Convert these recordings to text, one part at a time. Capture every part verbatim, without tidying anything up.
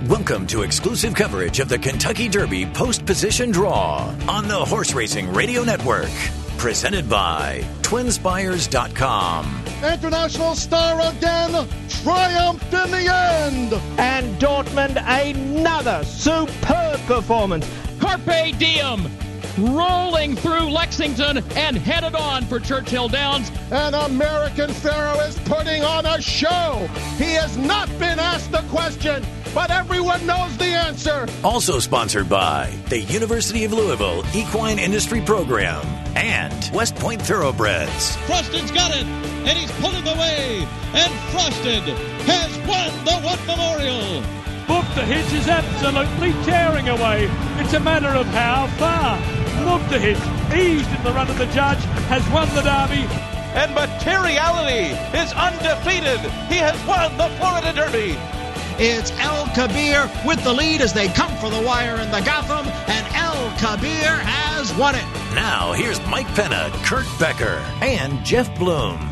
Welcome to exclusive coverage of the Kentucky Derby post-position draw on the Horse Racing Radio Network. Presented by Twin Spires dot com. International Star again, triumphed in the end. And Dortmund, another superb performance. Carpe Diem, rolling through Lexington and headed on for Churchill Downs. An American Pharaoh is putting on a show. He has not been asked the question, but everyone knows the answer. Also sponsored by the University of Louisville Equine Industry Program and West Point Thoroughbreds. Frosted's got it, and he's pulling away, and Frosted has won the Wood Memorial. Book the Hitch is absolutely tearing away. It's a matter of how far. Book the Hitch, eased in the run of the judge, has won the Derby. And Materiality is undefeated. He has won the Florida Derby. It's El Kabir with the lead as they come for the wire in the Gotham, and El Kabir has won it. Now, here's Mike Penna, Kurt Becker, and Jeff Bloom.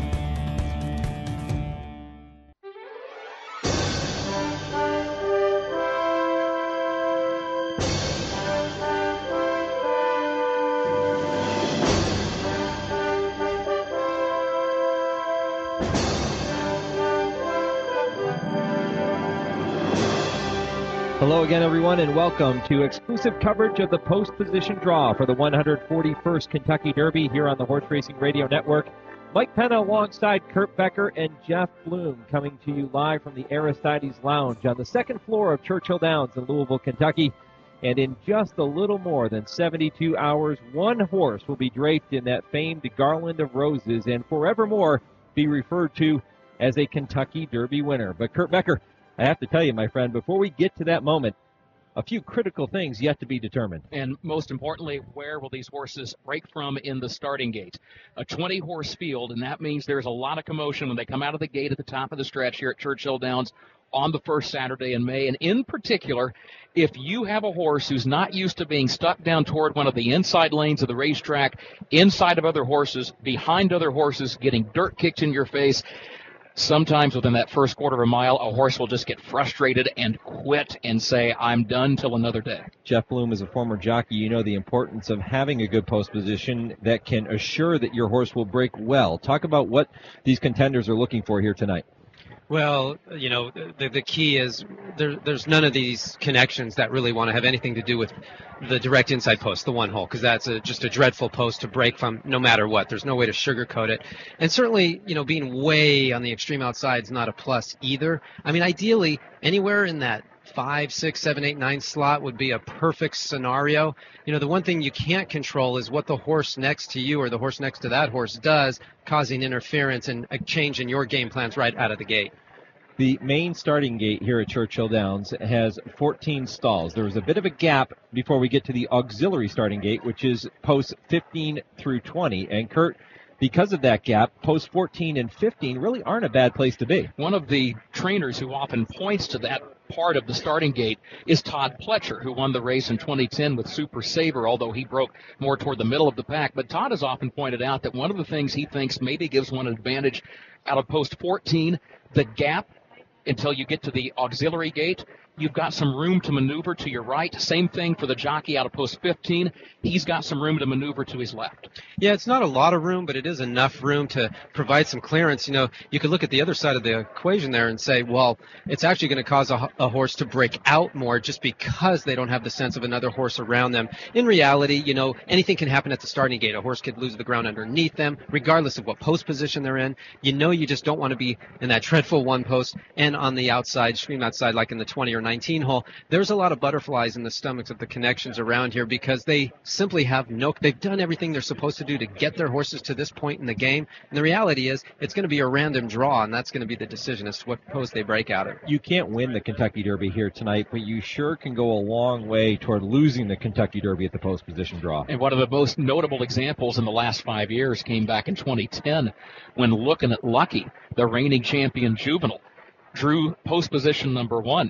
Hello again, everyone, and welcome to exclusive coverage of the post-position draw for the one hundred forty-first Kentucky Derby here on the Horse Racing Radio Network. Mike Penna alongside Kurt Becker and Jeff Bloom coming to you live from the Aristides Lounge on the second floor of Churchill Downs in Louisville, Kentucky. And in just a little more than seventy-two hours, one horse will be draped in that famed garland of roses and forevermore be referred to as a Kentucky Derby winner. But Kurt Becker, I have to tell you, my friend, before we get to that moment, a few critical things yet to be determined. And most importantly, where will these horses break from in the starting gate? A twenty-horse field, and that means there's a lot of commotion when they come out of the gate at the top of the stretch here at Churchill Downs on the first Saturday in May. And in particular, if you have a horse who's not used to being stuck down toward one of the inside lanes of the racetrack, inside of other horses, behind other horses, getting dirt kicked in your face, sometimes within that first quarter of a mile, a horse will just get frustrated and quit and say, I'm done till another day. Jeff Bloom is a former jockey. You know the importance of having a good post position that can assure that your horse will break well. Talk about what these contenders are looking for here tonight. Well, you know, the, the key is there, there's none of these connections that really want to have anything to do with the direct inside post, the one hole, because that's a, just a dreadful post to break from no matter what. There's no way to sugarcoat it. And certainly, you know, being way on the extreme outside is not a plus either. I mean, ideally, anywhere in that five, six, seven, eight, nine slot would be a perfect scenario. You know, the one thing you can't control is what the horse next to you or the horse next to that horse does, causing interference and a change in your game plans right out of the gate. The main starting gate here at Churchill Downs has fourteen stalls. There was a bit of a gap before we get to the auxiliary starting gate, which is posts fifteen through twenty. And Kurt, because of that gap, posts fourteen and fifteen really aren't a bad place to be. One of the trainers who often points to that part of the starting gate is Todd Pletcher, who won the race in twenty ten with Super Saver, although he broke more toward the middle of the pack. But Todd has often pointed out that one of the things he thinks maybe gives one an advantage out of post fourteen, the gap until you get to the auxiliary gate. You've got some room to maneuver to your right. Same thing for the jockey out of post fifteen. He's got some room to maneuver to his left. Yeah, it's not a lot of room, but it is enough room to provide some clearance. You know, you could look at the other side of the equation there and say, well, it's actually going to cause a, a horse to break out more just because they don't have the sense of another horse around them. In reality, you know, anything can happen at the starting gate. A horse could lose the ground underneath them, regardless of what post position they're in. You know, you just don't want to be in that dreadful one post and on the outside, extreme outside, like in the twenty or nineteen hole. There's a lot of butterflies in the stomachs of the connections around here because they simply have no, they've done everything they're supposed to do to get their horses to this point in the game. And the reality is it's going to be a random draw, and that's going to be the decision as to what post they break out of. You can't win the Kentucky Derby here tonight, but you sure can go a long way toward losing the Kentucky Derby at the post position draw. And one of the most notable examples in the last five years came back in twenty ten when Looking at Lucky, the reigning champion juvenile, drew post position number one.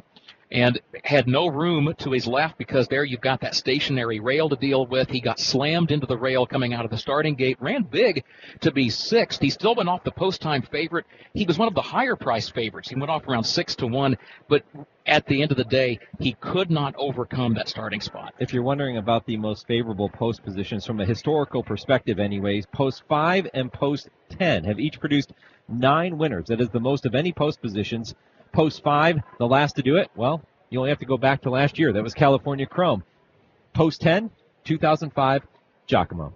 and had no room to his left because there you've got that stationary rail to deal with. He got slammed into the rail coming out of the starting gate, ran big to be sixth. He still went off the post-time favorite. He was one of the higher-priced favorites. He went off around six to one, but at the end of the day, he could not overcome that starting spot. If you're wondering about the most favorable post positions from a historical perspective anyways, post five and post ten have each produced nine winners. That is the most of any post positions. Post five, the last to do it, well, you only have to go back to last year. That was California Chrome. Post ten, two thousand five, Giacomo.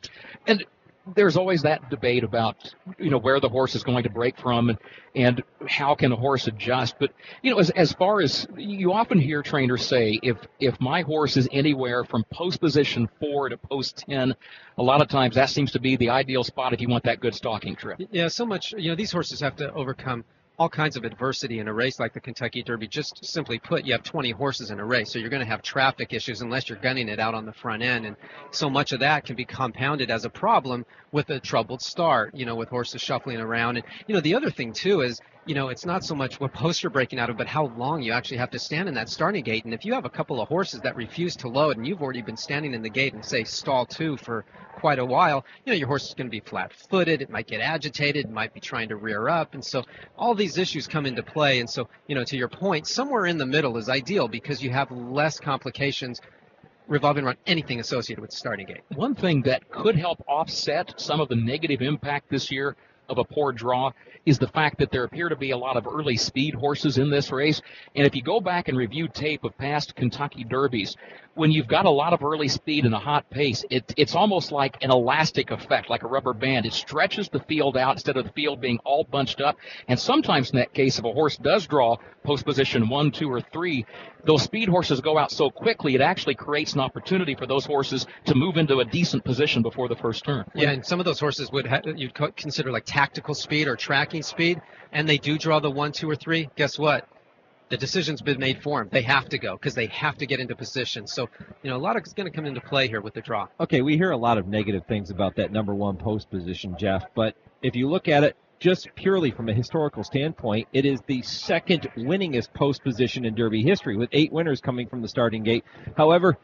And there's always that debate about, you know, where the horse is going to break from and, and how can a horse adjust. But, you know, as as far as you often hear trainers say, if if my horse is anywhere from post position four to post ten, a lot of times that seems to be the ideal spot if you want that good stalking trip. Yeah, so much, you know, these horses have to overcome all kinds of adversity in a race like the Kentucky Derby. Just simply put, you have twenty horses in a race, so you're going to have traffic issues unless you're gunning it out on the front end. And so much of that can be compounded as a problem with a troubled start, you know, with horses shuffling around. And, you know, the other thing, too, is, you know, it's not so much what post you're breaking out of, but how long you actually have to stand in that starting gate. And if you have a couple of horses that refuse to load and you've already been standing in the gate and, say, stall two for quite a while, you know, your horse is going to be flat-footed. It might get agitated. It might be trying to rear up. And so all these issues come into play. And so, you know, to your point, somewhere in the middle is ideal because you have less complications revolving around anything associated with the starting gate. One thing that could help offset some of the negative impact this year of a poor draw is the fact that there appear to be a lot of early speed horses in this race. And if you go back and review tape of past Kentucky Derbies, when you've got a lot of early speed and a hot pace, it, it's almost like an elastic effect, like a rubber band. It stretches the field out instead of the field being all bunched up. And sometimes in that case, if a horse does draw post position one, two, or three, those speed horses go out so quickly, it actually creates an opportunity for those horses to move into a decent position before the first turn. Yeah, and some of those horses would ha- you'd co- consider like tactical speed or tracking speed, and they do draw the one, two, or three. Guess what? The decision's been made for them. They have to go because they have to get into position. So, you know, a lot of it's going to come into play here with the draw. Okay, we hear a lot of negative things about that number one post position, Jeff, but if you look at it just purely from a historical standpoint, it is the second winningest post position in Derby history, with eight winners coming from the starting gate. However,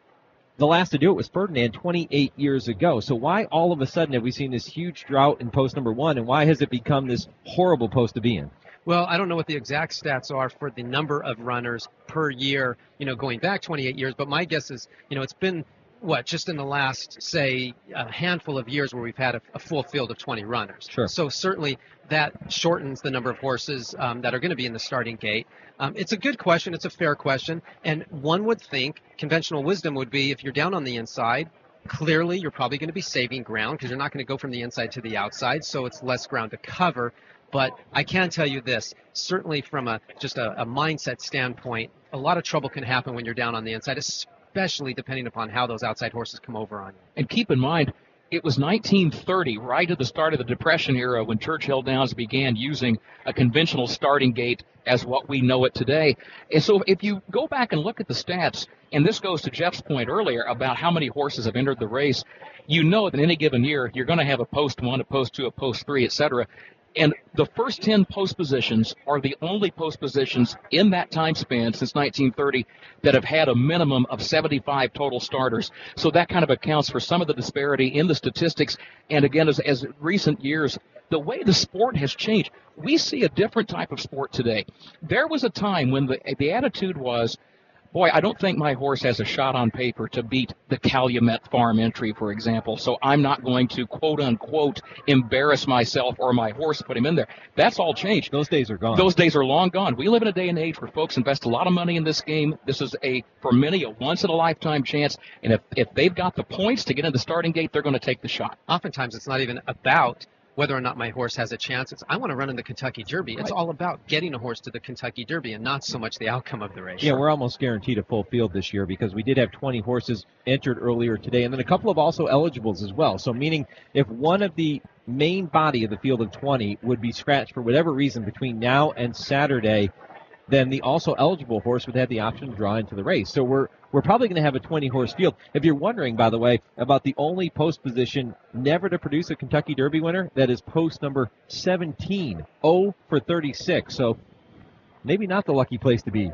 the last to do it was Ferdinand twenty-eight years ago. So why all of a sudden have we seen this huge drought in post number one, and why has it become this horrible post to be in? Well, I don't know what the exact stats are for the number of runners per year, you know, going back twenty-eight years, but my guess is, you know, it's been, what, just in the last, say, a handful of years where we've had a, a full field of twenty runners. Sure. So certainly that shortens the number of horses um, that are going to be in the starting gate. Um, it's a good question. It's a fair question. And one would think conventional wisdom would be if you're down on the inside, clearly you're probably going to be saving ground because you're not going to go from the inside to the outside, so it's less ground to cover. But I can tell you this, certainly from a just a, a mindset standpoint, a lot of trouble can happen when you're down on the inside, especially depending upon how those outside horses come over on you. And keep in mind, it was nineteen thirty, right at the start of the Depression era, when Churchill Downs began using a conventional starting gate as what we know it today. And so if you go back and look at the stats, and this goes to Jeff's point earlier about how many horses have entered the race, you know that in any given year, you're going to have a post one, a post two, a post three, et cetera. And the first ten post positions are the only post positions in that time span since nineteen thirty that have had a minimum of seventy-five total starters. So that kind of accounts for some of the disparity in the statistics. And again, as, as recent years, the way the sport has changed, we see a different type of sport today. There was a time when the, the attitude was, boy, I don't think my horse has a shot on paper to beat the Calumet Farm entry, for example, so I'm not going to, quote-unquote, embarrass myself or my horse to put him in there. That's all changed. Those days are gone. Those days are long gone. We live in a day and age where folks invest a lot of money in this game. This is, a for many, a once-in-a-lifetime chance, and if, if they've got the points to get in the starting gate, they're going to take the shot. Oftentimes it's not even about whether or not my horse has a chance. It's, I want to run in the Kentucky Derby. It's all about getting a horse to the Kentucky Derby and not so much the outcome of the race. Yeah, we're almost guaranteed a full field this year because we did have twenty horses entered earlier today, and then a couple of also eligibles as well. So meaning if one of the main body of the field of twenty would be scratched for whatever reason between now and Saturday, then the also eligible horse would have the option to draw into the race. So we're we're probably going to have a twenty-horse field. If you're wondering, by the way, about the only post position never to produce a Kentucky Derby winner, that is post number seventeen, oh for thirty-six. So maybe not the lucky place to be.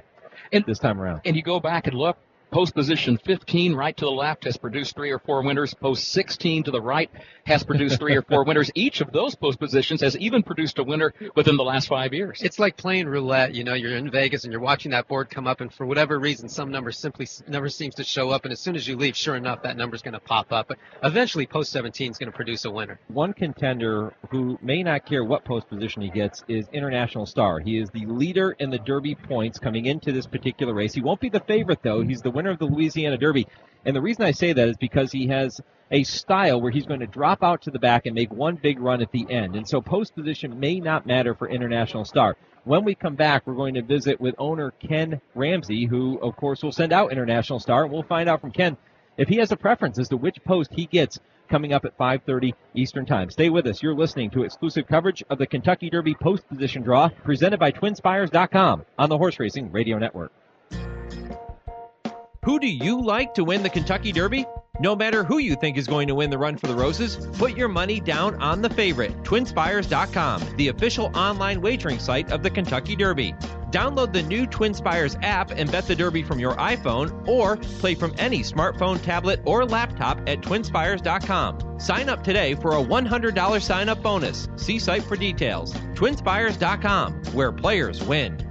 and, this time around. And you go back and look, post position fifteen right to the left has produced three or four winners. Post sixteen to the right has produced three or four winners. Each of those post positions has even produced a winner within the last five years. It's like playing roulette. You know, you're in Vegas and you're watching that board come up, and for whatever reason, some number simply never seems to show up. And as soon as you leave, sure enough, that number's going to pop up. But eventually, post seventeen is going to produce a winner. One contender who may not care what post position he gets is International Star. He is the leader in the Derby points coming into this particular race. He won't be the favorite, though. He's the winner of the Louisiana Derby. And the reason I say that is because he has a style where he's going to drop out to the back and make one big run at the end. And so post position may not matter for International Star. When we come back, we're going to visit with owner Ken Ramsey, who, of course, will send out International Star. And we'll find out from Ken if he has a preference as to which post he gets coming up at five thirty Eastern Time. Stay with us. You're listening to exclusive coverage of the Kentucky Derby post position draw presented by Twin Spires dot com on the Horse Racing Radio Network. Who do you like to win the Kentucky Derby? No matter who you think is going to win the Run for the Roses, put your money down on the favorite, Twin Spires dot com, the official online wagering site of the Kentucky Derby. Download the new Twin Spires app and bet the Derby from your iPhone, or play from any smartphone, tablet, or laptop at Twin Spires dot com. Sign up today for a one hundred dollars sign-up bonus. See site for details. Twin Spires dot com, where players win.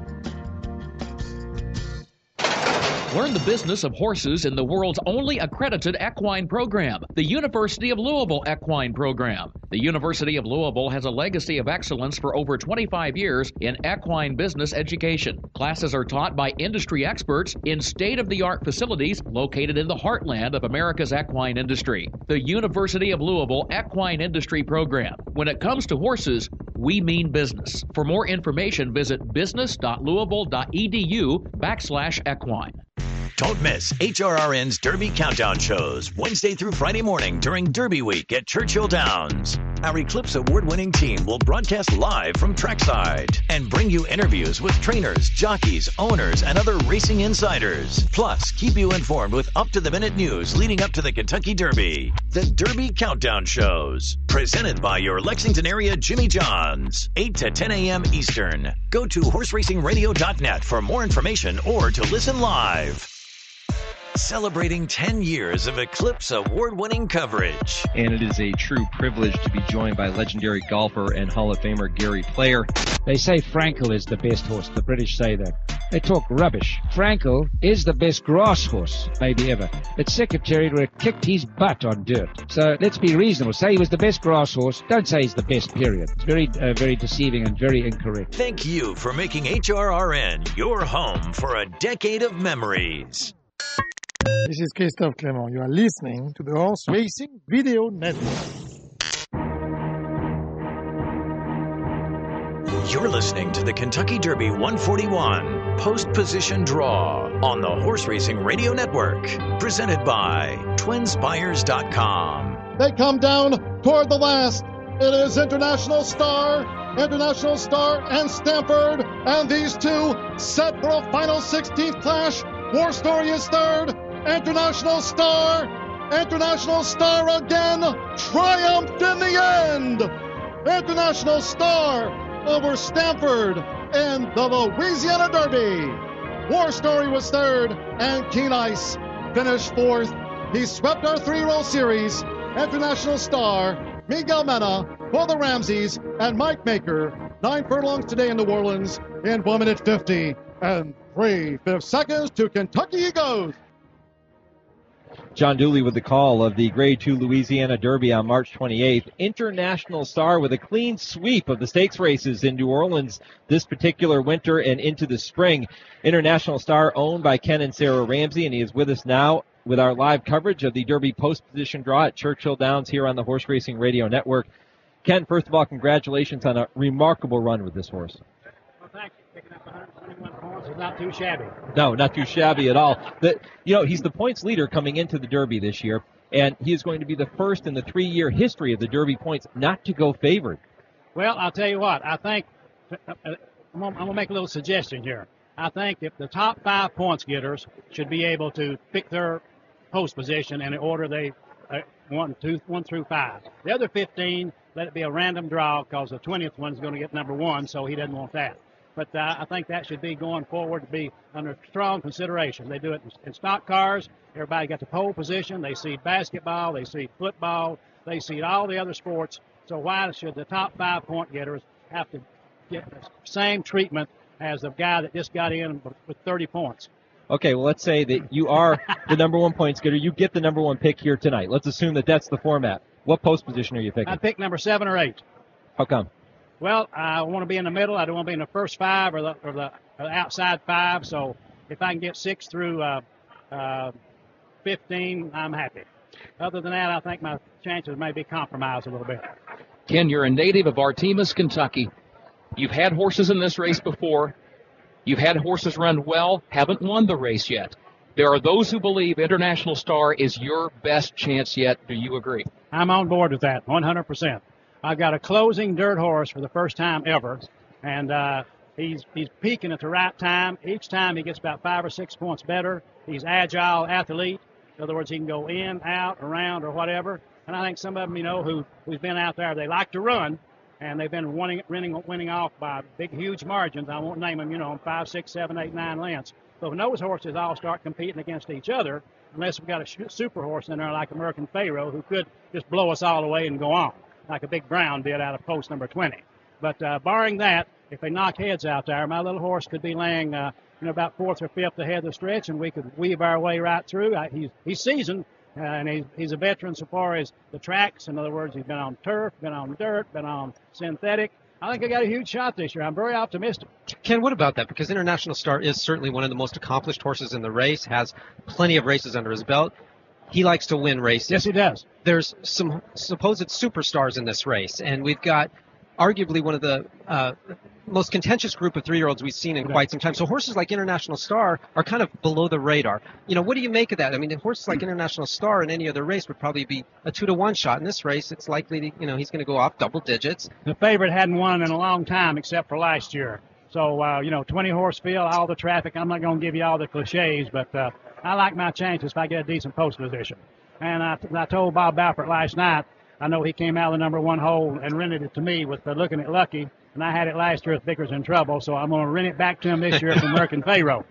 Learn the business of horses in the world's only accredited equine program, the University of Louisville Equine Program. The University of Louisville has a legacy of excellence for over twenty-five years in equine business education. Classes are taught by industry experts in state-of-the-art facilities located in the heartland of America's equine industry. The University of Louisville Equine Industry Program. When it comes to horses, we mean business. For more information, visit business dot louisville dot e d u backslash equine. Don't miss H R R N's Derby Countdown shows Wednesday through Friday morning during Derby Week at Churchill Downs. Our Eclipse Award-winning team will broadcast live from trackside and bring you interviews with trainers, jockeys, owners, and other racing insiders. Plus, keep you informed with up-to-the-minute news leading up to the Kentucky Derby. The Derby Countdown shows, presented by your Lexington area Jimmy John's, eight to ten a.m. Eastern. Go to horse racing radio dot net for more information or to listen live. Celebrating ten years of Eclipse award-winning coverage. And it is a true privilege to be joined by legendary golfer and Hall of Famer Gary Player. They say Frankel is the best horse. The British say that. They talk rubbish. Frankel is the best grass horse, maybe ever. But Secretary would have kicked his butt on dirt. So let's be reasonable. Say he was the best grass horse. Don't say he's the best, period. It's very, uh, very deceiving and very incorrect. Thank you for making H R R N your home for a decade of memories. This is Christophe Clement. You are listening to the Horse Racing Radio Network. You're listening to the Kentucky Derby one forty-one Post Position Draw on the Horse Racing Radio Network, presented by Twin Spires dot com. They come down toward the last. It is International Star, International Star and Stanford, and these two set for a final sixteenth clash. War Story is third. International Star, International Star again, triumphed in the end. International Star over Stanford in the Louisiana Derby. War Story was third, and Keen Ice finished fourth. He swept our three-year-old series. International Star, Miguel Mena for the Ramseys, and Mike Maker, nine furlongs today in New Orleans in one minute fifty and three-fifths seconds to Kentucky he goes. John Dooley with the call of the Grade two Louisiana Derby on March twenty-eighth. International Star with a clean sweep of the stakes races in New Orleans this particular winter and into the spring. International Star owned by Ken and Sarah Ramsey, and he is with us now with our live coverage of the Derby post position draw at Churchill Downs here on the Horse Racing Radio Network. Ken, first of all, congratulations on a remarkable run with this horse. Well, thank you. Picking up one hundred twenty-one points is not too shabby. No, not too shabby at all. The, you know, he's the points leader coming into the Derby this year, and he is going to be the first in the three-year history of the Derby points not to go favored. Well, I'll tell you what. I think uh, I'm going to make a little suggestion here. I think if the top five points getters should be able to pick their post position in the order they uh, one, two, one through five. The other fifteen, let it be a random draw because the twentieth one's going to get number one, so he doesn't want that. But uh, I think that should be going forward to be under strong consideration. They do it in, in stock cars. Everybody got the pole position. They see basketball. They see football. They see all the other sports. So why should the top five point getters have to get the same treatment as the guy that just got in with thirty points? Okay, well, let's say that you are the number one points getter. You get the number one pick here tonight. Let's assume that that's the format. What post position are you picking? I pick number seven or eight. How come? Well, I want to be in the middle. I don't want to be in the first five or the, or the, or the outside five. So if I can get six through uh, uh, fifteen, I'm happy. Other than that, I think my chances may be compromised a little bit. Ken, you're a native of Artemis, Kentucky. You've had horses in this race before. You've had horses run well, haven't won the race yet. There are those who believe International Star is your best chance yet. Do you agree? I'm on board with that, one hundred percent. I've got a closing dirt horse for the first time ever, and uh, he's he's peaking at the right time. Each time he gets about five or six points better. He's agile athlete. In other words, he can go in, out, around, or whatever. And I think some of them, you know, who, who's been out there, they like to run, and they've been winning, winning, winning off by big, huge margins. I won't name them, you know, five, six, seven, eight, nine lengths. But when those horses all start competing against each other, unless we've got a super horse in there like American Pharaoh, who could just blow us all away and go on, like a Big Brown did out of post number twenty. But uh, barring that, if they knock heads out there, my little horse could be laying, uh, you know, about fourth or fifth ahead of the stretch, and we could weave our way right through. I, he's, he's seasoned, uh, and he's, he's a veteran so far as the tracks. In other words, he's been on turf, been on dirt, been on synthetic. I think I got a huge shot this year. I'm very optimistic. Ken, what about that? Because International Star is certainly one of the most accomplished horses in the race, has plenty of races under his belt. He likes to win races. Yes, he does. There's some supposed superstars in this race, and we've got arguably one of the uh, most contentious group of three-year-olds we've seen in quite some time. So horses like International Star are kind of below the radar. You know, what do you make of that? I mean, horses like International Star in any other race would probably be a two to one shot. In this race, it's likely, to, you know, he's going to go off double digits. The favorite hadn't won in a long time except for last year. So, uh, you know, twenty-horse field, all the traffic. I'm not going to give you all the cliches, but uh, I like my chances if I get a decent post position. And I, I told Bob Baffert last night, I know he came out of the number one hole and rented it to me with uh, looking at Lucky, and I had it last year with Vickers in Trouble, so I'm going to rent it back to him this year from American Pharaoh.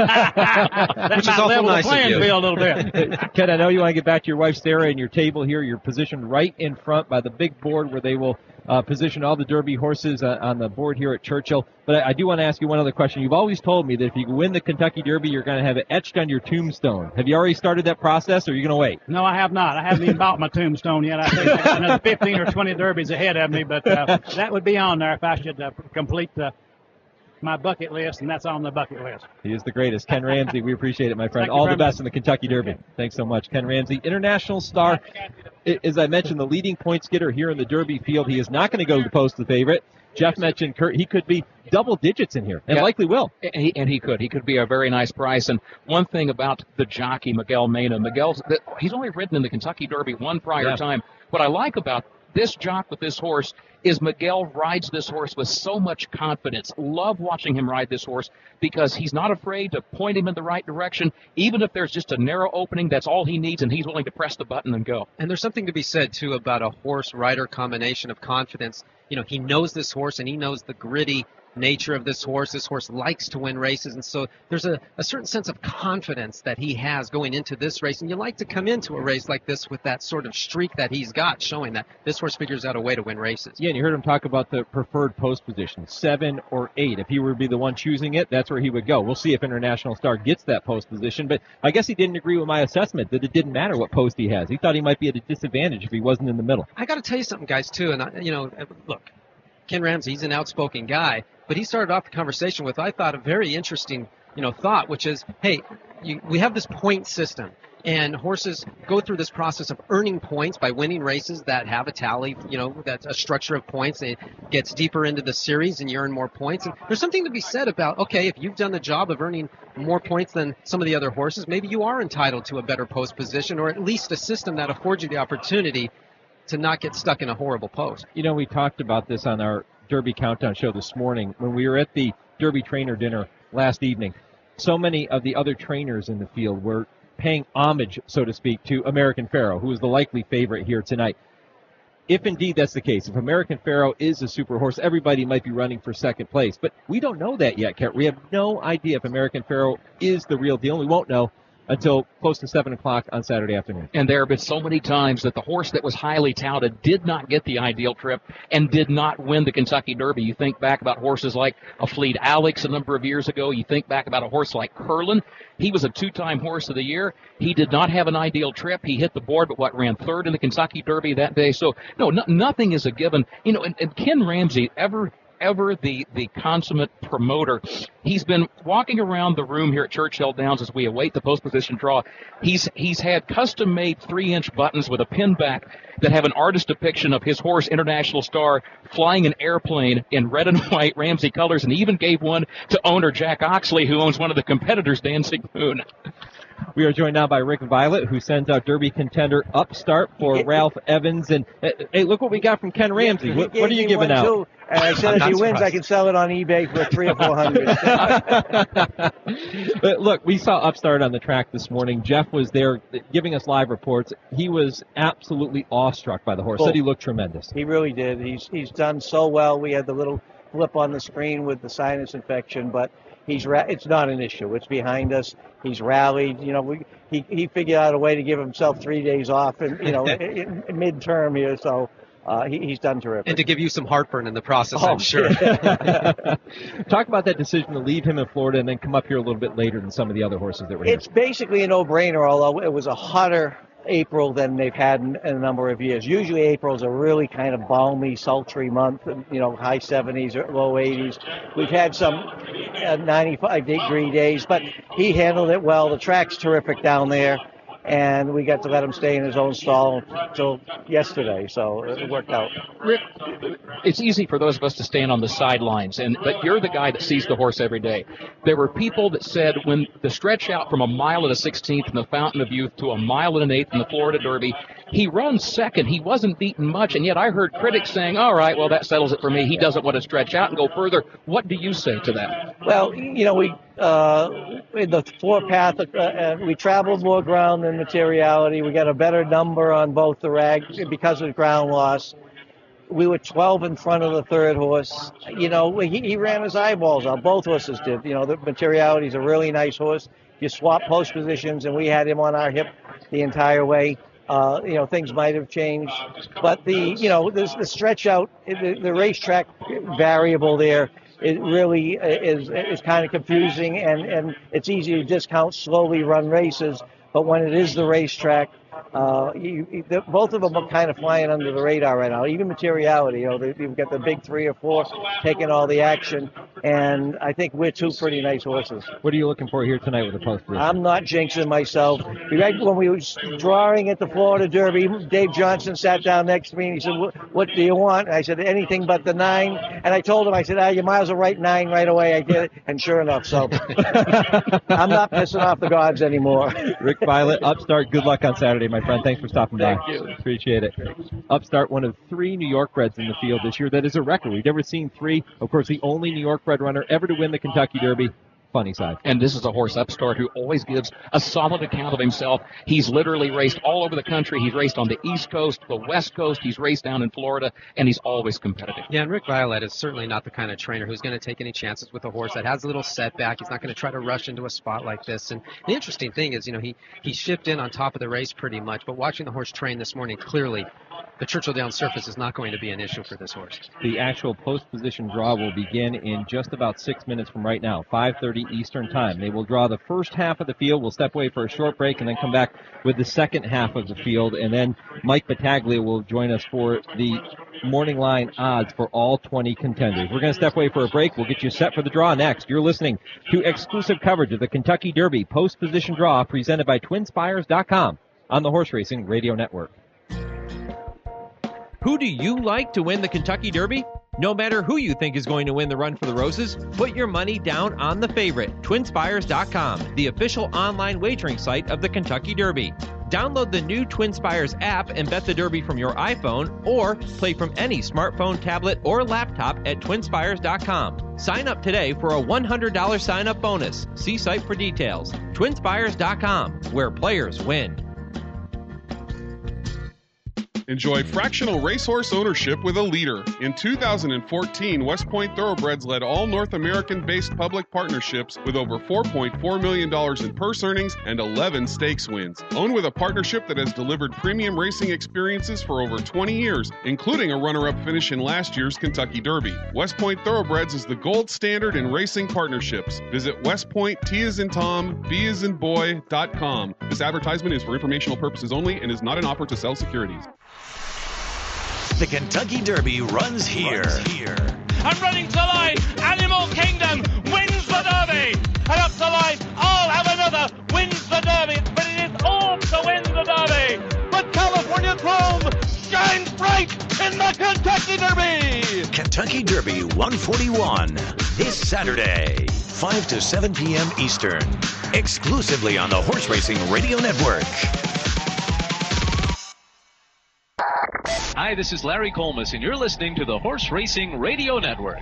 That Which might is awful level nice the playing of you. field a little bit. Ken, I know you want to get back to your wife Sarah and your table here. You're positioned right in front by the big board where they will uh, position all the Derby horses uh, on the board here at Churchill. But I, I do want to ask you one other question. You've always told me that if you win the Kentucky Derby, you're going to have it etched on your tombstone. Have you already started that process, or are you going to wait? No, I have not. I haven't even bought my tombstone yet. I think I got another fifteen or twenty derbies ahead of me, but uh, that would be on there if I should uh, complete uh, my bucket list, and that's on the bucket list. He is the greatest. Ken Ramsey, we appreciate it, my friend. Thank you All the very best in the Kentucky Derby. Okay. Thanks so much. Ken Ramsey, International Star. As I mentioned, the leading points getter here in the Derby field. He is not going to go to post the favorite. Jeff mentioned Kurt. He could be double digits in here, and yeah. likely will. And he, and he could. He could be a very nice price. And one thing about the jockey, Miguel Mena, Miguel's, he's only ridden in the Kentucky Derby one prior yeah. time. What I like about this jock with this horse is Miguel rides this horse with so much confidence. Love watching him ride this horse because he's not afraid to point him in the right direction. Even if there's just a narrow opening, that's all he needs, and he's willing to press the button and go. And there's something to be said, too, about a horse-rider combination of confidence. You know, he knows this horse, and he knows the gritty nature of this horse. This horse likes to win races, and so there's a, a certain sense of confidence that he has going into this race. And you like to come into a race like this with that sort of streak that he's got, showing that this horse figures out a way to win races. Yeah, and you heard him talk about the preferred post position, seven or eight. If he were to be the one choosing it, that's where he would go. We'll see if International Star gets that post position, but I guess he didn't agree with my assessment that it didn't matter what post he has. He thought he might be at a disadvantage if he wasn't in the middle. I got to tell you something, guys, too, and, I, you know, look, Ken Ramsey, he's an outspoken guy, but he started off the conversation with, I thought, a very interesting, you know, thought, which is, hey, you, we have this point system, and horses go through this process of earning points by winning races that have a tally, you know, that's a structure of points. It gets deeper into the series, and you earn more points. And there's something to be said about, okay, if you've done the job of earning more points than some of the other horses, maybe you are entitled to a better post position, or at least a system that affords you the opportunity to not get stuck in a horrible post. You know, we talked about this on our Derby Countdown show this morning when we were at the Derby trainer dinner last evening. So many of the other trainers in the field were paying homage, so to speak, to American Pharaoh, who is the likely favorite here tonight. if indeed that's the case, if American Pharoah is a super horse, everybody might be running for second place. But we don't know that yet, Kent. We have no idea if American Pharoah is the real deal. We won't know until close to seven o'clock on Saturday afternoon. And there have been so many times that the horse that was highly touted did not get the ideal trip and did not win the Kentucky Derby. You think back about horses like a Fleet Alex a number of years ago. You think back about a horse like Curlin. He was a two-time horse of the year. He did not have an ideal trip. He hit the board, but what, ran third in the Kentucky Derby that day. So, no, no nothing is a given. You know, and, and Ken Ramsey, ever ever the, the consummate promoter. He's been walking around the room here at Churchill Downs as we await the post position draw. He's he's had custom-made three-inch buttons with a pin back that have an artist depiction of his horse, International Star, flying an airplane in red and white Ramsey colors, and he even gave one to owner Jack Oxley, who owns one of the competitors, Dancing Moon. We are joined now by Rick Violet, who sends out Derby contender Upstart for Ralph Evans. And hey, look what we got from Ken Ramsey. What, what are you giving out? Too, and I said if he wins, I can sell it on eBay for three or four hundred. But look, we saw Upstart on the track this morning. Jeff was there giving us live reports. He was absolutely awestruck by the horse. Cool. Said he looked tremendous. He really did. He's he's done so well. We had the little flip on the screen with the sinus infection, but he's ra- it's not an issue. It's behind us. He's rallied. You know, we, he he figured out a way to give himself three days off, and you know, in, in mid-term here. So uh, he, he's done terrific. And to give you some heartburn in the process, oh, I'm sure. Talk about that decision to leave him in Florida and then come up here a little bit later than some of the other horses that were here. It's basically a no-brainer, although it was a hotter April than they've had in, in a number of years. Usually April's a really kind of balmy, sultry month, you know, high seventies or low eighties. We've had some uh, ninety-five degree days, but he handled it well. The track's terrific down there, and we got to let him stay in his own stall until yesterday, so it worked out. Rick, it's easy for those of us to stand on the sidelines, and but you're the guy that sees the horse every day. There were people that said when the stretch out from a mile and a sixteenth in the Fountain of Youth to a mile and an eighth in the Florida Derby, he runs second. He wasn't beaten much, and yet I heard critics saying, all right, well, that settles it for me. He doesn't want to stretch out and go further. What do you say to that? Well, you know, we uh, in the four path, uh, uh, we traveled more ground than materiality. We got a better number on both the rags because of ground loss. We were twelve in front of the third horse. You know, he, he ran his eyeballs out. Both horses did. You know, the materiality is a really nice horse. You swap post positions, and we had him on our hip the entire way. Uh, you know, things might have changed, but the, you know, the, the stretch out, the, the racetrack variable there, it really is is kind of confusing, and, and it's easy to discount slowly run races, but when it is the racetrack, uh, you, you, the, both of them are kind of flying under the radar right now. Even materiality, you know, they, you've got the big three or four taking all the action, and I think we're two pretty nice horses. What are you looking for here tonight with the post position? I'm not jinxing myself. When we were drawing at the Florida Derby, Dave Johnson sat down next to me and he said, what, what do you want? And I said, anything but the nine. And I told him, I said, ah, you might as well write nine right away. I did it, and sure enough, so I'm not pissing off the gods anymore. Rick Violet, Upstart, good luck on Saturday, my friend. Thanks for stopping by. Thank you. Appreciate it. Upstart, one of three New York breds in the field this year. That is a record. We've never seen three. Of course, the only New York bred runner ever to win the Kentucky Derby. Funny side. And this is a horse, Upstart, who always gives a solid account of himself. He's literally raced all over the country. He's raced on the East Coast, the West Coast. He's raced down in Florida, and he's always competitive. Yeah, and Rick Violet is certainly not the kind of trainer who's going to take any chances with a horse that has a little setback. He's not going to try to rush into a spot like this. And the interesting thing is, you know, he, he shipped in on top of the race pretty much, but watching the horse train this morning, clearly the Churchill Downs surface is not going to be an issue for this horse. The actual post-position draw will begin in just about six minutes from right now, five thirty Eastern Time. They will draw the first half of the field. We'll step away for a short break and then come back with the second half of the field. And then Mike Battaglia will join us for the morning line odds for all twenty contenders. We're going to step away for a break. We'll get you set for the draw next. You're listening to exclusive coverage of the Kentucky Derby post-position draw presented by Twin Spires dot com on the Horse Racing Radio Network. Who do you like to win the Kentucky Derby? No matter who you think is going to win the Run for the Roses, put your money down on the favorite, Twin Spires dot com, the official online wagering site of the Kentucky Derby. Download the new Twin Spires app and bet the Derby from your iPhone, or play from any smartphone, tablet, or laptop at Twin Spires dot com. Sign up today for a one hundred dollars sign-up bonus. See site for details. Twin Spires dot com, where players win. Enjoy fractional racehorse ownership with a leader. In two thousand fourteen, West Point Thoroughbreds led all North American-based public partnerships with over four point four million dollars in purse earnings and eleven stakes wins. Own with a partnership that has delivered premium racing experiences for over twenty years, including a runner-up finish in last year's Kentucky Derby. West Point Thoroughbreds is the gold standard in racing partnerships. Visit West Point, T as in Tom, B as in boy, dot com. This advertisement is for informational purposes only and is not an offer to sell securities. The Kentucky Derby runs here. Runs here. And running to the line, Animal Kingdom wins the Derby. And up to the line, I'll have another, wins the Derby. But it is all to win the Derby. But California Chrome shines bright in the Kentucky Derby. Kentucky Derby one forty-one, this Saturday, five to seven p.m. Eastern, exclusively on the Horse Racing Radio Network. Hi, this is Larry Colmus, and you're listening to the Horse Racing Radio Network.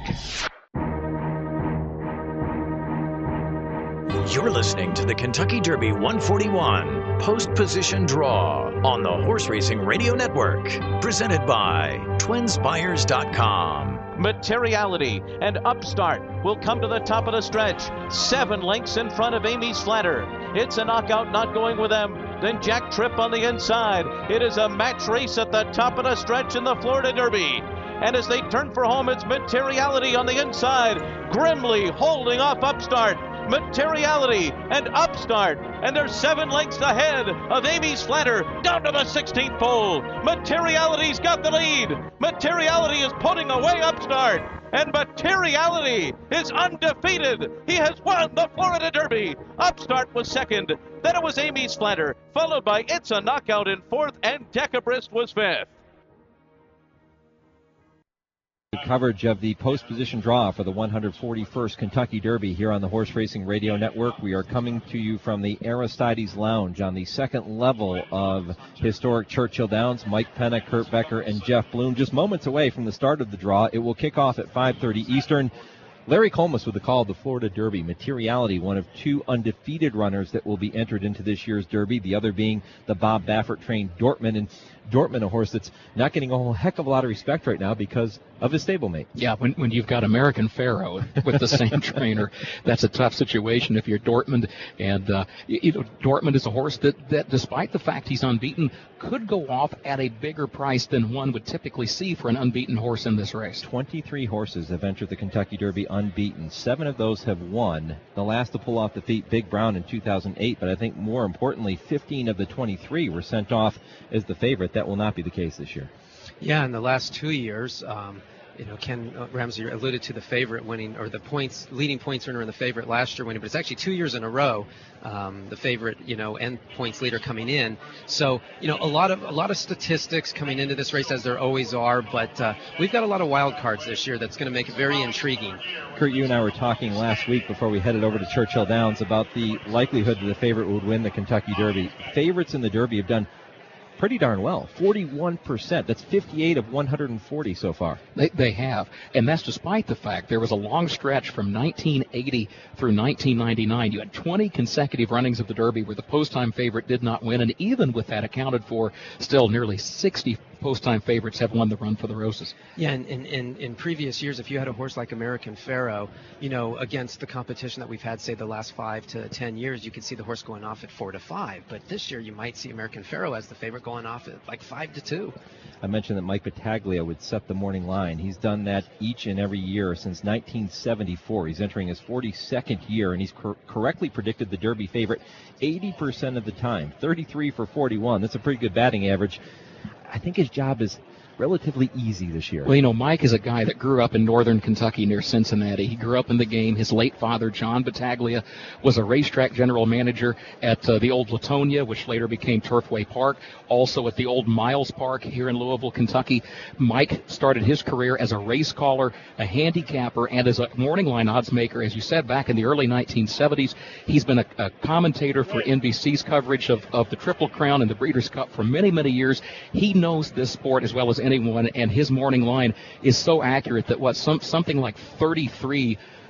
You're listening to the Kentucky Derby one forty-one Post Position Draw on the Horse Racing Radio Network, presented by Twin Spires dot com. Materiality and Upstart will come to the top of the stretch. Seven lengths in front of Amy's Flatter. It's a knockout, not going with them. Then Jack Tripp on the inside. It is a match race at the top of the stretch in the Florida Derby. And as they turn for home, it's Materiality on the inside, grimly holding off Upstart. Materiality and Upstart, and they're seven lengths ahead of Amy's Flatter down to the sixteenth pole. Materiality's got the lead. Materiality is putting away Upstart, and Materiality is undefeated. He has won the Florida Derby. Upstart was second, then it was Amy's Flatter, followed by It's a Knockout in fourth, and Decabrist was fifth. Coverage of the post position draw for the one hundred forty-first Kentucky Derby here on the Horse Racing Radio Network. We are coming to you from the Aristides Lounge on the second level of historic Churchill Downs. Mike Penna, Kurt Becker, and Jeff Bloom just moments away from the start of the draw. It will kick off at five thirty Eastern. Larry Colmus with the call of the Florida Derby. Materiality, one of two undefeated runners that will be entered into this year's Derby, the other being the Bob Baffert-trained Dortmund. And Dortmund, a horse that's not getting a whole heck of a lot of respect right now because of his stablemate. Yeah, when when you've got American Pharoah with the same trainer, that's a tough situation if you're Dortmund. And, uh, you, you know, Dortmund is a horse that, that, despite the fact he's unbeaten, could go off at a bigger price than one would typically see for an unbeaten horse in this race. twenty-three horses have entered the Kentucky Derby unbeaten. Seven of those have won. The last to pull off defeat, Big Brown, in two thousand eight. But I think more importantly, fifteen of the twenty-three were sent off as the favorite. That will not be the case this year. Yeah, in the last two years, um, you know, Ken Ramsey alluded to the favorite winning, or the points leading points earner in the favorite last year winning, but it's actually two years in a row, um, the favorite, you know, and points leader coming in. So, you know, a lot of a lot of statistics coming into this race, as there always are, but uh, we've got a lot of wild cards this year that's going to make it very intriguing. Kurt, you and I were talking last week before we headed over to Churchill Downs about the likelihood that the favorite would win the Kentucky Derby. Favorites in the Derby have done pretty darn well. forty-one percent. That's fifty-eight of one hundred forty so far. They, they have. And that's despite the fact there was a long stretch from nineteen eighty through nineteen ninety-nine. You had twenty consecutive runnings of the Derby where the post-time favorite did not win. And even with that accounted for, still nearly sixty post-time favorites have won the run for the Roses. Yeah, and in, in, in previous years, if you had a horse like American Pharoah, you know, against the competition that we've had, say, the last five to ten years, you could see the horse going off at four to five. But this year, you might see American Pharoah as the favorite going off at like five to two. I mentioned that Mike Battaglia would set the morning line. He's done that each and every year since nineteen seventy-four. He's entering his forty-second year, and he's cor- correctly predicted the Derby favorite eighty percent of the time. thirty-three for forty-one. That's a pretty good batting average. I think his job is relatively easy this year. Well, you know, Mike is a guy that grew up in northern Kentucky near Cincinnati. He grew up in the game. His late father, John Battaglia, was a racetrack general manager at uh, the old Latonia, which later became Turfway Park, also at the old Miles Park here in Louisville, Kentucky. Mike started his career as a race caller, a handicapper, and as a morning line odds maker, as you said, back in the early nineteen seventies. He's been a, a commentator for N B C's coverage of, of the Triple Crown and the Breeders' Cup for many, many years. He knows this sport as well as anyone, and his morning line is so accurate that what some something like thirty-three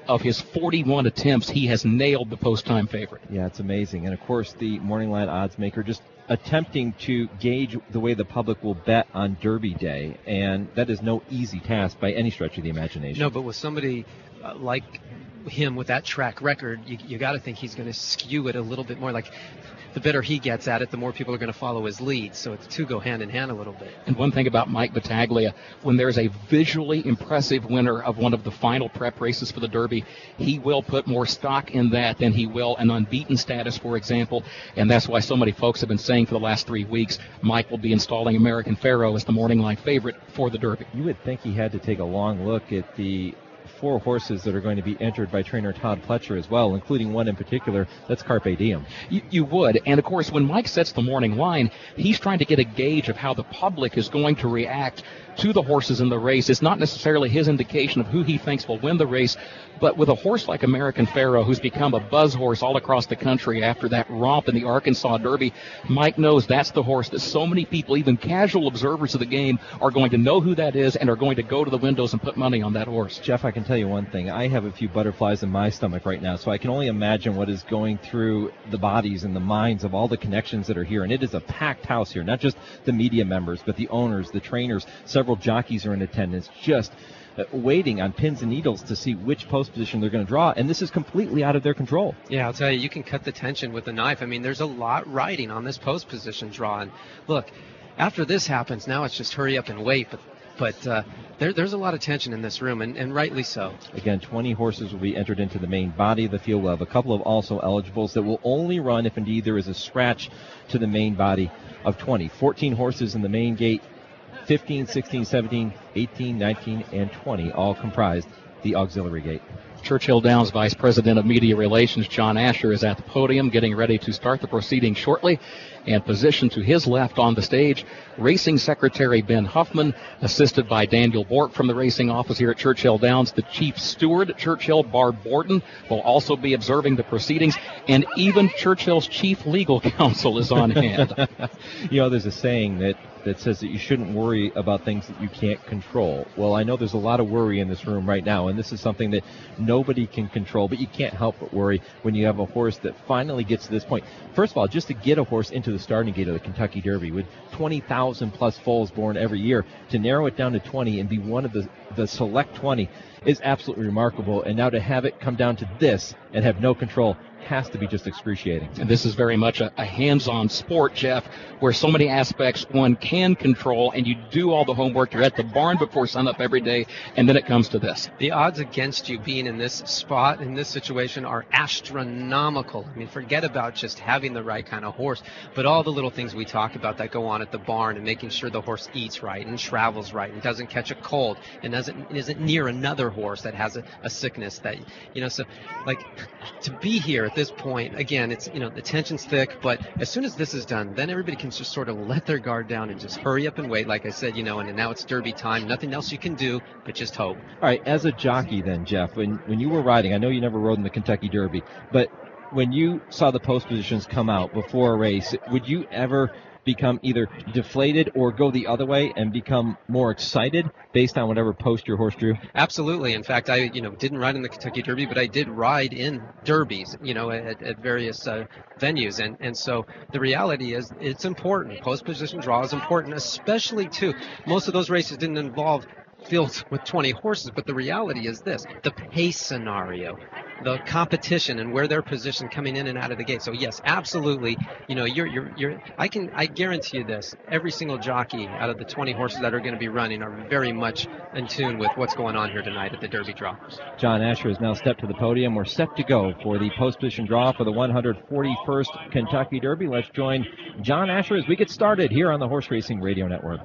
of his forty-one attempts, he has nailed the post-time favorite. Yeah, it's amazing. And, of course, the morning line odds maker just attempting to gauge the way the public will bet on Derby Day, and that is no easy task by any stretch of the imagination. No, but with somebody uh, like him with that track record, you, you got to think he's going to skew it a little bit more. Like, the better he gets at it, the more people are going to follow his lead. So the two go hand in hand a little bit. And one thing about Mike Battaglia, when there's a visually impressive winner of one of the final prep races for the Derby, he will put more stock in that than he will an unbeaten status, for example. And that's why so many folks have been saying for the last three weeks, Mike will be installing American Pharoah as the morning line favorite for the Derby. You would think he had to take a long look at the four horses that are going to be entered by trainer Todd Pletcher as well, including one in particular, that's Carpe Diem. You, you would. And, of course, when Mike sets the morning line, he's trying to get a gauge of how the public is going to react to the horses in the race. It's not necessarily his indication of who he thinks will win the race, but with a horse like American Pharoah, who's become a buzz horse all across the country after that romp in the Arkansas Derby, Mike knows that's the horse that so many people, even casual observers of the game, are going to know who that is and are going to go to the windows and put money on that horse. Jeff, I can tell you one thing. I have a few butterflies in my stomach right now, so I can only imagine what is going through the bodies and the minds of all the connections that are here. And it is a packed house here, not just the media members, but the owners, the trainers. Several jockeys are in attendance, just uh, waiting on pins and needles to see which post position they're going to draw. And this is completely out of their control. Yeah, I'll tell you, you can cut the tension with a knife. I mean, there's a lot riding on this post position draw. And look, after this happens, now it's just hurry up and wait. But But uh, there, there's a lot of tension in this room, and, and rightly so. Again, twenty horses will be entered into the main body of the field. We'll have a couple of also eligibles that will only run if indeed there is a scratch to the main body of twenty. fourteen horses in the main gate, fifteen, sixteen, seventeen, eighteen, nineteen, and twenty all comprised the auxiliary gate. Churchill Downs Vice President of Media Relations John Asher is at the podium getting ready to start the proceedings shortly. And positioned to his left on the stage, Racing Secretary Ben Huffman, assisted by Daniel Bork from the racing office here at Churchill Downs. The Chief Steward at Churchill, Barb Borden, will also be observing the proceedings. And even Churchill's Chief Legal Counsel is on hand. You know, there's a saying that that says that you shouldn't worry about things that you can't control. Well, I know there's a lot of worry in this room right now, and this is something that nobody can control, but you can't help but worry when you have a horse that finally gets to this point. First of all, just to get a horse into the starting gate of the Kentucky Derby with twenty thousand plus foals born every year, to narrow it down to twenty and be one of the, the select twenty is absolutely remarkable. And now to have it come down to this and have no control has to be just excruciating. And this is very much a, a hands-on sport, Jeff, where so many aspects one can control, and you do all the homework. You're at the barn before sunup every day, and then it comes to this. The odds against you being in this spot, in this situation, are astronomical. I mean, forget about just having the right kind of horse, but all the little things we talk about that go on at the barn, and making sure the horse eats right and travels right and doesn't catch a cold and doesn't isn't near another horse that has a, a sickness that, you know, so like to be here at this point, again, it's, you know, the tension's thick, but as soon as this is done, then everybody can just sort of let their guard down and just hurry up and wait, like I said, you know, and, and now it's Derby time. Nothing else you can do but just hope. All right, as a jockey then, Jeff, when, when you were riding, I know you never rode in the Kentucky Derby, but when you saw the post positions come out before a race, would you ever become either deflated or go the other way and become more excited based on whatever post your horse drew? Absolutely. In fact, I, you know, didn't ride in the Kentucky Derby, but I did ride in derbies, you know, at, at various uh, venues. And, and so the reality is it's important. Post position draw is important, especially too. Most of those races didn't involve fields with twenty horses, but the reality is this: the pace scenario, the competition, and where they're positioned coming in and out of the gate. So yes, absolutely, you know, you're you're you're I can I guarantee you this: every single jockey out of the twenty horses that are going to be running are very much in tune with what's going on here tonight at the Derby draw. John Asher has now stepped to the podium. We're set to go for the post position draw for the one hundred forty-first Kentucky Derby. Let's join John Asher as we get started here on the Horse Racing Radio Network.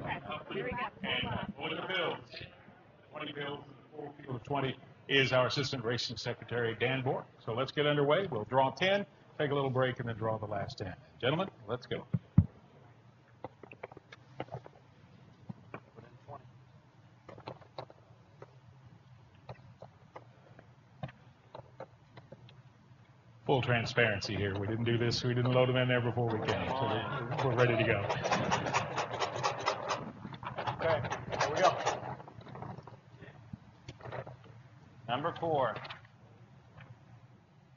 twenty is our Assistant Racing Secretary, Dan Bork. So let's get underway. We'll draw ten, take a little break, and then draw the last ten. Gentlemen, let's go. Full transparency here. We didn't do this. We didn't load them in there before we came. So we're, we're ready to go. Okay, here we go. Number four,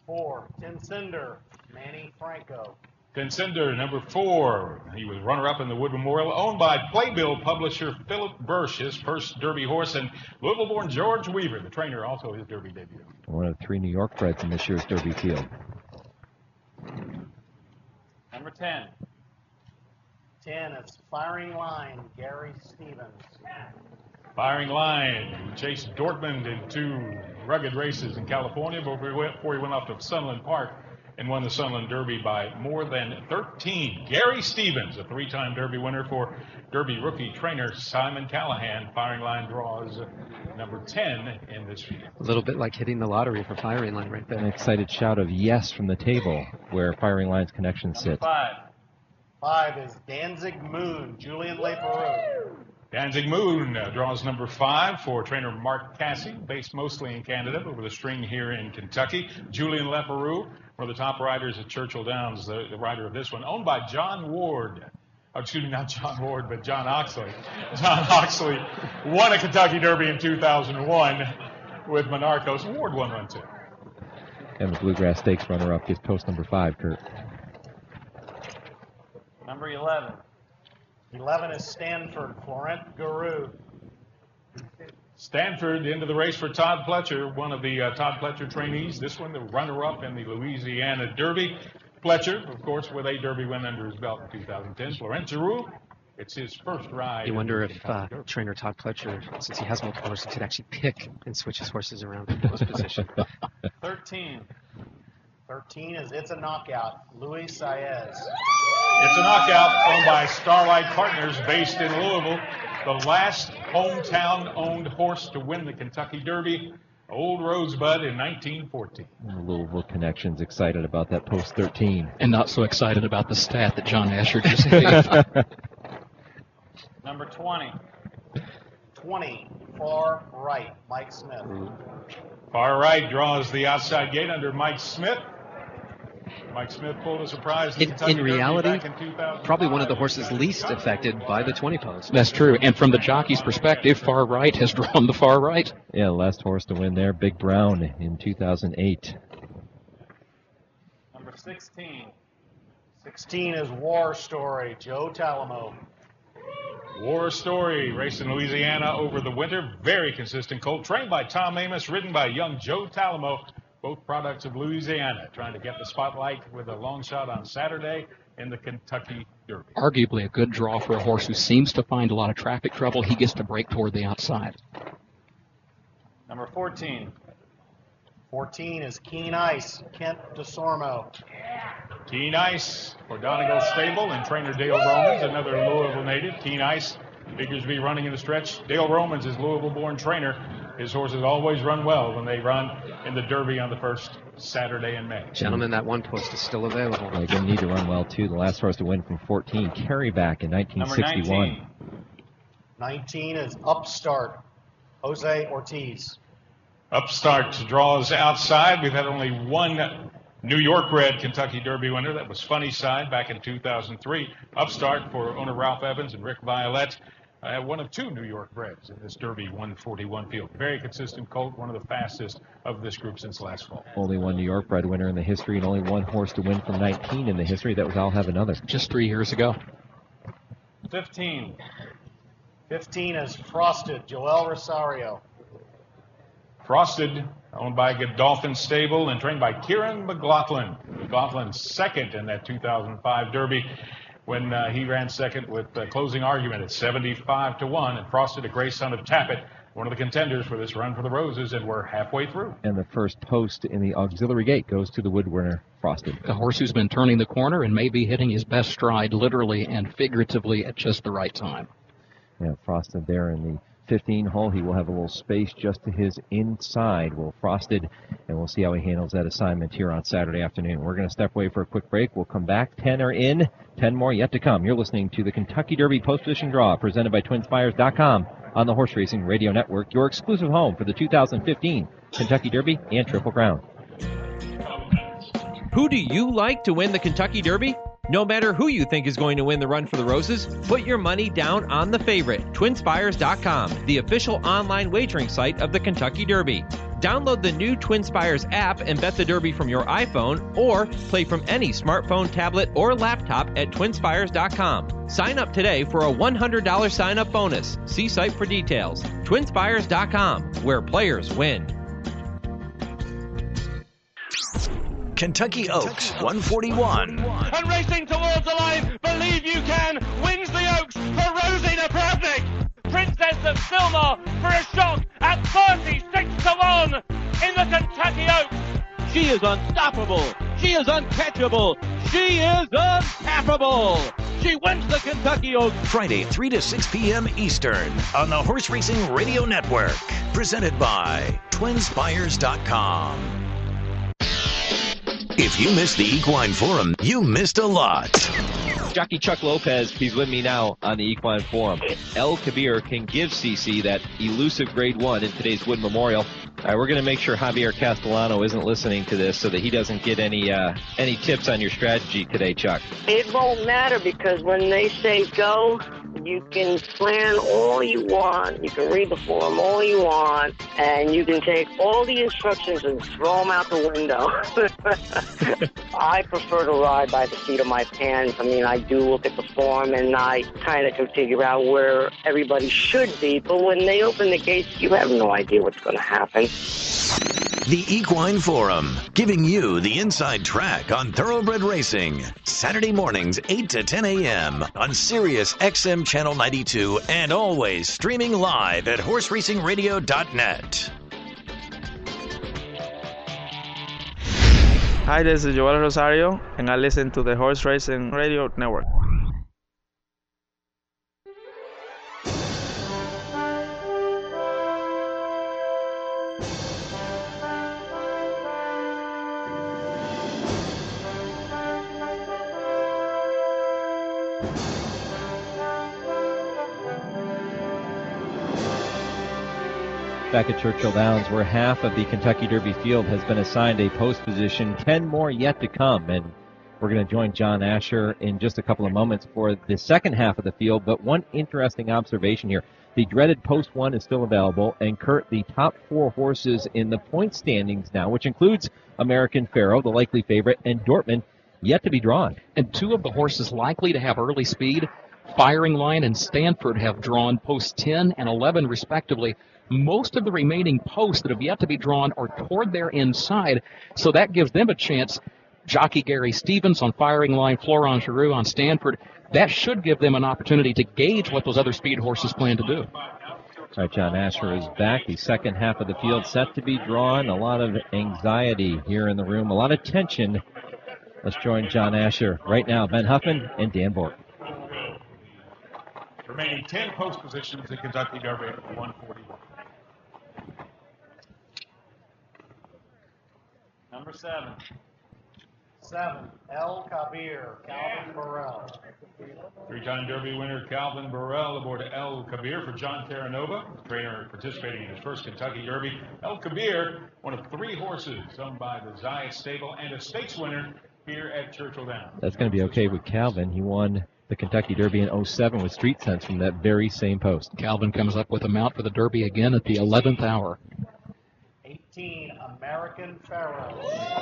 Four, Tinsender, Manny Franco. Tinsender, number four. He was runner-up in the Wood Memorial, owned by Playbill publisher Philip Bursch, his first Derby horse, and Louisville-born George Weaver, the trainer, also his Derby debut. One of three New York breds in this year's Derby field. Number ten. ten is Firing Line, Gary Stevens. Firing Line chased Dortmund in two rugged races in California before he went, before he went off to Sunland Park and won the Sunland Derby by more than thirteen. Gary Stevens, a three-time Derby winner for Derby rookie trainer Simon Callahan. Firing Line draws number ten in this field. A little bit like hitting the lottery for Firing Line right there. An excited shout of yes from the table where Firing Line's connection sits. Five. Five is Danzig Moon, Julian Leparoux. Danzig Moon uh, draws number five for trainer Mark Cassie, based mostly in Canada, but with a string here in Kentucky. Julian Leparoux, one of the top riders at Churchill Downs, the, the rider of this one, owned by John Ward. Oh, excuse me, not John Ward, but John Oxley. John Oxley won a Kentucky Derby in two thousand one with Monarchos. Ward won one too. And the Bluegrass Stakes runner-up gets post number five, Kurt. Number eleven. eleven is Stanford, Florent Garou. Stanford into the race for Todd Pletcher, one of the uh, Todd Pletcher trainees. This one, the runner-up in the Louisiana Derby. Pletcher, of course, with a Derby win under his belt in two thousand ten. Florent Garou, it's his first ride. You wonder if uh, trainer Todd Pletcher, since he has multiple horses, could actually pick and switch his horses around in post position. thirteen. thirteen is It's a Knockout, Luis Saez. It's a Knockout owned by Starlight Partners based in Louisville. The last hometown-owned horse to win the Kentucky Derby, Old Rosebud in nineteen fourteen. The Louisville connection's excited about that post thirteen. And not so excited about the stat that John Asher just gave. Number twenty. twenty, Far Right, Mike Smith. Far Right draws the outside gate under Mike Smith. Mike Smith pulled a surprise. In, in reality, probably one of the horses least affected by the twenty post. That's true. And from the jockey's perspective, Far Right has drawn the Far Right. Yeah, the last horse to win there, Big Brown in two thousand eight. Number sixteen. sixteen is War Story, Joe Talamo. War Story, raced in Louisiana over the winter. Very consistent colt, trained by Tom Amos, ridden by young Joe Talamo. Both products of Louisiana, trying to get the spotlight with a long shot on Saturday in the Kentucky Derby. Arguably a good draw for a horse who seems to find a lot of traffic trouble. He gets to break toward the outside. Number fourteen. fourteen is Keen Ice, Kent DeSormo. Keen Ice for Donegal Stable and trainer Dale Romans, another Louisville native. Keen Ice figures to be running in the stretch. Dale Romans is Louisville-born trainer. His horses always run well when they run in the Derby on the first Saturday in May. Gentlemen, that one post is still available. They're going to need to run well, too. The last horse to win from fourteen, Carryback in nineteen sixty-one. Number nineteen. nineteen is Upstart, Jose Ortiz. Upstart draws outside. We've had only one New York-bred Kentucky Derby winner. That was Funny Side back in two thousand three. Upstart for owner Ralph Evans and Rick Violette. Uh, one of two New York breds in this Derby one forty-one field. Very consistent colt, one of the fastest of this group since last fall. Only one New York bred winner in the history and only one horse to win from nineteen in the history. That was I'll Have Another. Just three years ago. fifteen. fifteen is Frosted, Joel Rosario. Frosted, owned by Godolphin Stable and trained by Kieran McLaughlin. McLaughlin second in that two thousand five Derby when uh, he ran second with uh, closing argument at seventy-five to one, and Frosted, a gray son of Tappet, one of the contenders for this run for the Roses, and we're halfway through. And the first post in the auxiliary gate goes to the wood winner, Frosted. A horse who's been turning the corner and maybe hitting his best stride literally and figuratively at just the right time. Yeah, Frosted there in the fifteen hole. He will have a little space just to his inside. Will Frosted, and we'll see how he handles that assignment here on Saturday afternoon. We're going to step away for a quick break. We'll come back. ten are in, ten more yet to come. You're listening to the Kentucky Derby Post-Position Draw presented by Twin Spires dot com on the Horse Racing Radio Network, your exclusive home for the two thousand fifteen Kentucky Derby and Triple Crown. Who do you like to win the Kentucky Derby? No matter who you think is going to win the Run for the Roses, put your money down on the favorite, twin spires dot com, the official online wagering site of the Kentucky Derby. Download the new Twin Spires app and bet the Derby from your iPhone, or play from any smartphone, tablet, or laptop at twin spires dot com. Sign up today for a one hundred dollars sign-up bonus. See site for details. twin spires dot com, where players win. Kentucky Oaks, one forty-one. And racing towards the line, Believe You Can, wins the Oaks for Rosie Napravnik. Princess of Sylmar for a shock at thirty-six to one in the Kentucky Oaks. She is unstoppable. She is uncatchable. She is untappable. She wins the Kentucky Oaks. Friday, three to six p.m. Eastern on the Horse Racing Radio Network. Presented by twin spires dot com. If you missed the Equine Forum, you missed a lot. Jockey Chuck Lopez, he's with me now on the Equine Forum. El Kabir can give C C that elusive grade one in today's Wood Memorial. All right, we're going to make sure Javier Castellano isn't listening to this so that he doesn't get any uh, any tips on your strategy today, Chuck. It won't matter because when they say go, you can plan all you want. You can read the form all you want, and you can take all the instructions and throw them out the window. I prefer to ride by the seat of my pants. I mean, I do look at the form, and I kind of can figure out where everybody should be. But when they open the gates, you have no idea what's going to happen. The Equine Forum, giving you the inside track on thoroughbred racing. Saturday mornings, eight to ten a.m. on Sirius X M Channel ninety-two, and always streaming live at horse racing radio dot net. Hi, this is Joel Rosario, and I listen to the Horse Racing Radio Network. Back at Churchill Downs, where half of the Kentucky Derby field has been assigned a post position, ten more yet to come. And we're going to join John Asher in just a couple of moments for the second half of the field. But one interesting observation here. The dreaded post one is still available. And Kurt, the top four horses in the point standings now, which includes American Pharoah, the likely favorite, and Dortmund, yet to be drawn. And two of the horses likely to have early speed, Firing Line and Stanford, have drawn posts ten and eleven respectively. Most of the remaining posts that have yet to be drawn are toward their inside, so that gives them a chance. Jockey Gary Stevens on Firing Line, Florent Giroux on Stanford. That should give them an opportunity to gauge what those other speed horses plan to do. All right, John Asher is back. The second half of the field set to be drawn. A lot of anxiety here in the room, a lot of tension. Let's join John Asher right now. Ben Huffman and Dan Bork. Remaining ten post positions in Kentucky Derby at one forty-one. Number seven. Seven, El Kabir, Calvin Burrell. Three-time Derby winner Calvin Burrell aboard El Kabir for John Terranova, trainer participating in his first Kentucky Derby. El Kabir, one of three horses owned by the Zayat Stable and a stakes winner here at Churchill Downs. That's going to be okay with Calvin. He won the Kentucky Derby in oh seven with Street Sense from that very same post. Calvin comes up with a mount for the Derby again at the eleventh hour. eighteen, American Pharoah.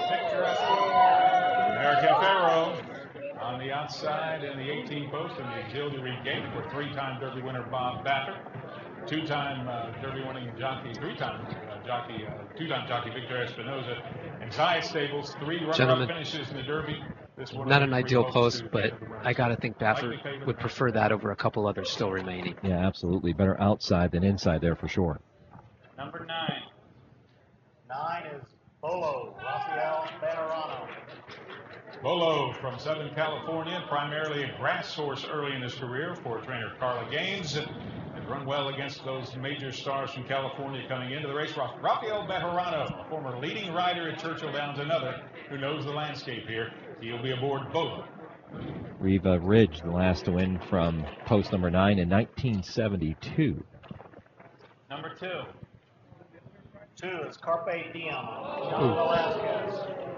American Pharoah on the outside in the eighteen post in the auxiliary gate for three-time Derby winner Bob Baffert, two-time uh, Derby winning jockey, three-time uh, jockey, uh, two-time jockey Victor Espinoza, and Zayat Stables, three runner-up finishes in the Derby. This one Not an ideal post, but I got to think Baffert would prefer that over a couple others still remaining. Yeah, absolutely. Better outside than inside there for sure. Number nine. Nine is Bolo, Rafael Bejarano. Bolo from Southern California, primarily a grass horse early in his career for trainer Carla Gaines, and run well against those major stars from California coming into the race. Rafael Bejarano, a former leading rider at Churchill Downs, another who knows the landscape here. He'll be aboard Bolo. Riva Ridge, the last to win from post number nine in nineteen seventy-two. Number two. Two is Carpe Diem, John Velasquez.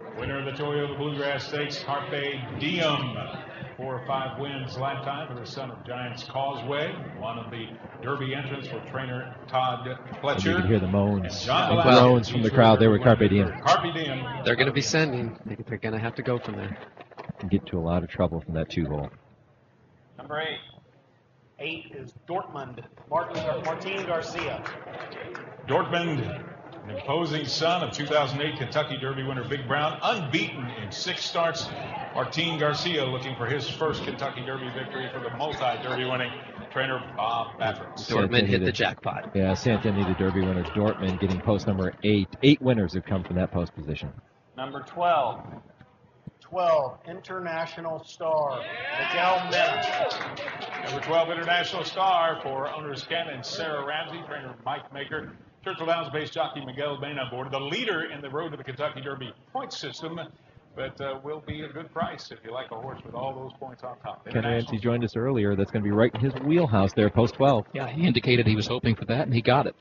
Winner of the Toyota Bluegrass Stakes, Carpe Diem. Four or five wins lifetime for the son of Giants Causeway. One of the Derby entrants for trainer Todd Pletcher. You can hear the moans, John the groans from the crowd. They were Carpe Diem. Carpe Diem. They're going to be sending. They're going to have to go from there. Can get to a lot of trouble from that two hole. Number eight. Eight is Dortmund. Martin, Martin Garcia. Dortmund, an imposing son of two thousand eight Kentucky Derby winner Big Brown, unbeaten in six starts. Martin Garcia looking for his first Kentucky Derby victory for the multi-Derby winning trainer Bob Baffert. Dortmund hit the jackpot. Yeah, Santa Anita Derby winners Dortmund getting post number eight. Eight winners have come from that post position. Number twelve. twelve, International Star, Miguel Mena. Number twelve, International Star for owners Ken and Sarah Ramsey, trainer Mike Maker. Churchill Downs-based jockey Miguel Mena aboard, the leader in the Road to the Kentucky Derby point system, but uh, will be a good price if you like a horse with all those points on top. Ken Ramsey joined us earlier. That's going to be right in his wheelhouse there, post twelve. Yeah, he indicated he was hoping for that, and he got it.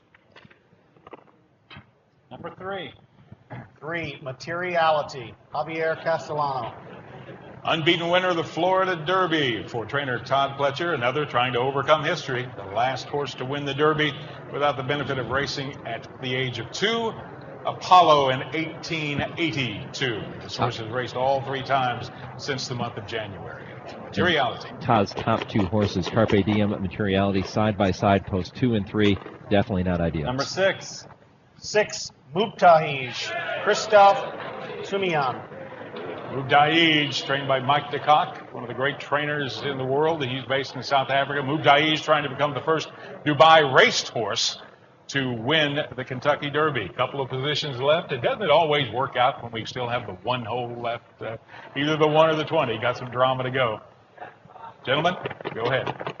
Number three. Three, Materiality, Javier Castellano. Unbeaten winner of the Florida Derby for trainer Todd Pletcher, another trying to overcome history. The last horse to win the Derby without the benefit of racing at the age of two. Apollo in eighteen eighty-two. This horse has raced all three times since the month of January. Materiality. Todd's top two horses, Carpe Diem, Materiality, side by side, post two and three. Definitely not ideal. Number six. Six, Mubtahij, Christoph Sumian. Mubtahij, trained by Mike DeCock, one of the great trainers in the world. He's based in South Africa. Mubtahij trying to become the first Dubai racehorse to win the Kentucky Derby. A couple of positions left. It doesn't always work out when we still have the one hole left. Uh, either the one or the twenty. Got some drama to go. Gentlemen, go ahead.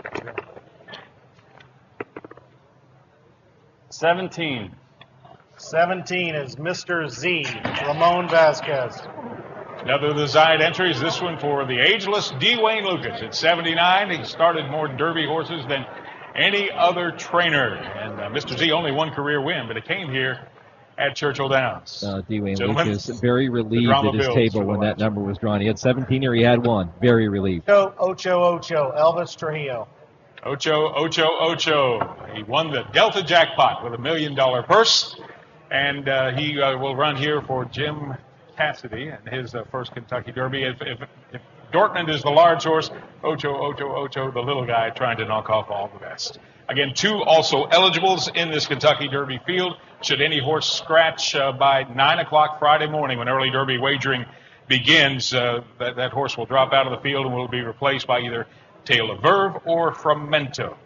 seventeen. seventeen is Mister Z, Ramon Vasquez. Another of the side entries, this one for the ageless D. Wayne Lucas. At seventy-nine, he started more Derby horses than any other trainer. And uh, Mister Z, only one career win, but it came here at Churchill Downs. Uh, D. Wayne Gentlemen, Lucas, very relieved at his table when that number was drawn. He had seventeen here, he had one. Very relieved. Ocho, Ocho, Ocho, Elvis Trujillo. Ocho, Ocho, Ocho. He won the Delta jackpot with a million dollar purse. And uh, he uh, will run here for Jim Cassidy and his uh, first Kentucky Derby. If, if, if Dortmund is the large horse, Ocho, Ocho, Ocho, the little guy trying to knock off all the best. Again, two also eligibles in this Kentucky Derby field. Should any horse scratch uh, by nine o'clock Friday morning when early Derby wagering begins, uh, that, that horse will drop out of the field and will be replaced by either Tail of Verve or Frumento.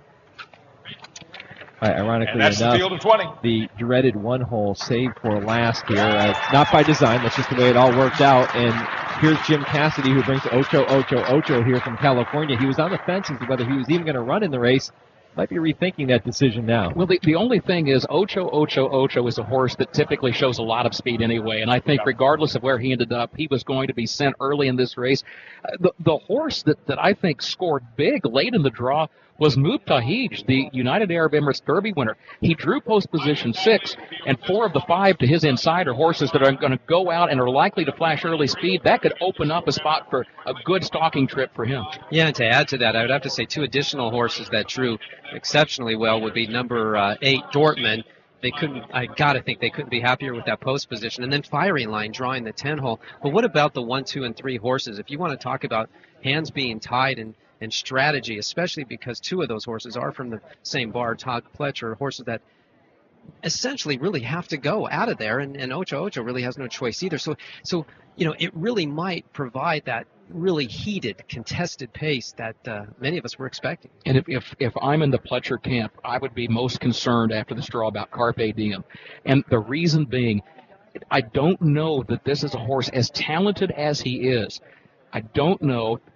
Right, ironically and that's enough, the field of twenty. The dreaded one hole saved for last here. Uh, not by design, that's just the way it all worked out. And here's Jim Cassidy, who brings Ocho, Ocho, Ocho here from California. He was on the fence as to whether he was even going to run in the race. Might be rethinking that decision now. Well, the, the only thing is Ocho, Ocho, Ocho is a horse that typically shows a lot of speed anyway, and I think regardless of where he ended up, he was going to be sent early in this race. Uh, the, the horse that, that I think scored big late in the draw was Mubtahij, the United Arab Emirates Derby winner. He drew post position six, and four of the five to his insider horses that are going to go out and are likely to flash early speed. That could open up a spot for a good stalking trip for him. Yeah, and to add to that, I would have to say two additional horses that drew exceptionally well would be number uh, eight, Dortmund. They couldn't, I gotta think they couldn't be happier with that post position. And then Firing Line drawing the ten hole. But what about the one, two, and three horses? If you want to talk about hands being tied and, and strategy, especially because two of those horses are from the same bar, Todd Pletcher, horses that essentially really have to go out of there, and, and Ocho Ocho really has no choice either. So, so you know, it really might provide that really heated, contested pace that uh, many of us were expecting. And if, if if I'm in the Pletcher camp, I would be most concerned after this draw about Carpe Diem. And the reason being, I don't know that this is a horse as talented as he is. I don't know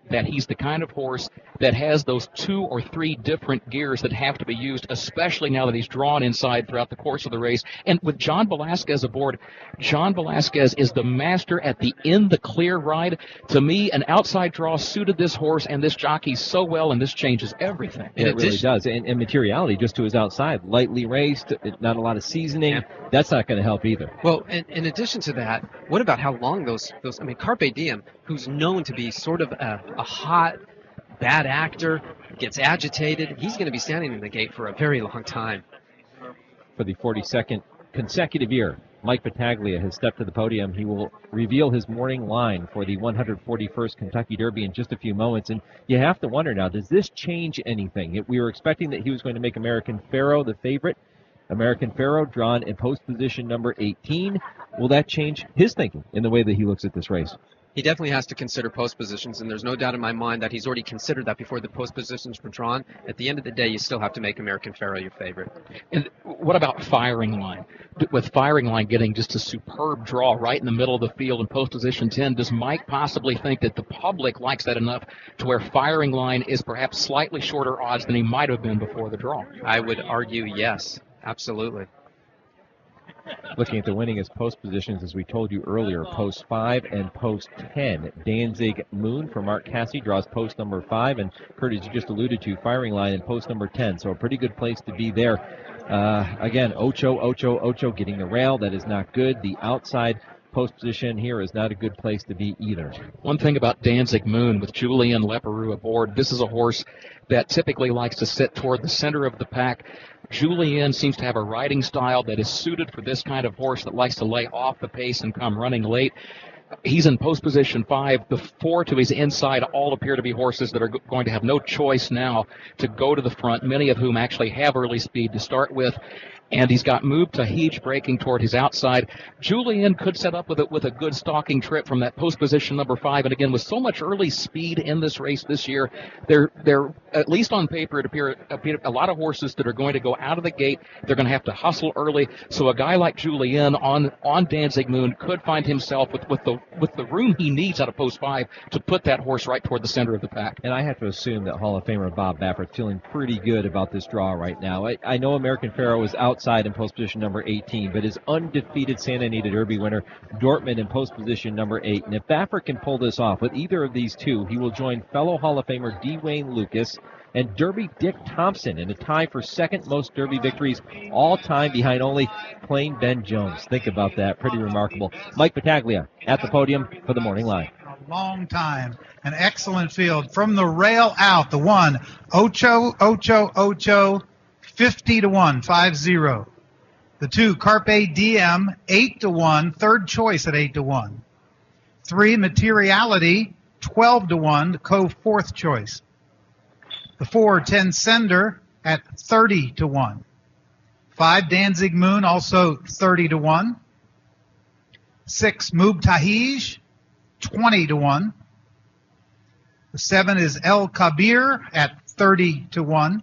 that he's the kind of horse that has those two or three different gears that have to be used, especially now that he's drawn inside throughout the course of the race. And with John Velasquez aboard, John Velasquez is the master at the in the clear ride. To me, an outside draw suited this horse and this jockey so well, and this changes everything. Yeah, it really does. And, and materiality just to his outside. Lightly raced, not a lot of seasoning. Yeah. That's not going to help either. Well, in, in addition to that, what about how long those, those I mean, Carpe Diem, who's known to be sort of a, a hot, bad actor, gets agitated. He's going to be standing in the gate for a very long time. For the forty-second consecutive year, Mike Battaglia has stepped to the podium. He will reveal his morning line for the one hundred forty-first Kentucky Derby in just a few moments. And you have to wonder now, does this change anything? We were expecting that he was going to make American Pharoah the favorite. American Pharoah drawn in post position number eighteen. Will that change his thinking in the way that he looks at this race? He definitely has to consider post positions, and there's no doubt in my mind that he's already considered that before the post positions were drawn. At the end of the day, you still have to make American Pharoah your favorite. And what about firing line? With firing line getting just a superb draw right in the middle of the field in post position ten, does Mike possibly think that the public likes that enough to where firing line is perhaps slightly shorter odds than he might have been before the draw? I would argue yes, absolutely. Looking at the winningest post positions, as we told you earlier, post five and post ten. Danzig Moon for Mark Casse draws post number five, and Kurt, as you just alluded to, firing line in post number ten. So a pretty good place to be there. Uh, again, Ocho, Ocho, Ocho getting the rail. That is not good. The outside post position here is not a good place to be either. One thing about Danzig Moon with Julien Leparoux aboard, this is a horse that typically likes to sit toward the center of the pack. Julien seems to have a riding style that is suited for this kind of horse that likes to lay off the pace and come running late. He's in post position five. The four to his inside all appear to be horses that are going to have no choice now to go to the front, many of whom actually have early speed to start with. And he's got Moob Tahij breaking toward his outside. Julien could set up with it with a good stalking trip from that post position number five. And again, with so much early speed in this race this year, they're, they're at least on paper, it appear, appear a lot of horses that are going to go out of the gate. They're going to have to hustle early. So a guy like Julien on, on Danzig Moon could find himself with, with the, with the room he needs out of post five to put that horse right toward the center of the pack. And I have to assume that Hall of Famer Bob Baffert's feeling pretty good about this draw right now. I, I know American Pharoah was outside in post position number eighteen, but his undefeated Santa Anita Derby winner, Dortmund, in post position number eight. And if Baffert can pull this off with either of these two, he will join fellow Hall of Famer D. Wayne Lucas and Derby Dick Thompson in a tie for second most Derby victories all time, behind only Plain Ben Jones. Think about that. Pretty remarkable. Mike Battaglia at the podium for the morning line. A long time. An excellent field. From the rail out, the one, Ocho, Ocho, Ocho, fifty to one, five zero. The two, Carpe Diem, eight to one, third choice at eight to one. Three, Materiality, twelve to one, the Cove, fourth choice. The four, Ten Sender at thirty to one. Five, Danzig Moon, also thirty to one. Six, Moob Tahij, twenty to one. The seven is El Kabir at thirty to one.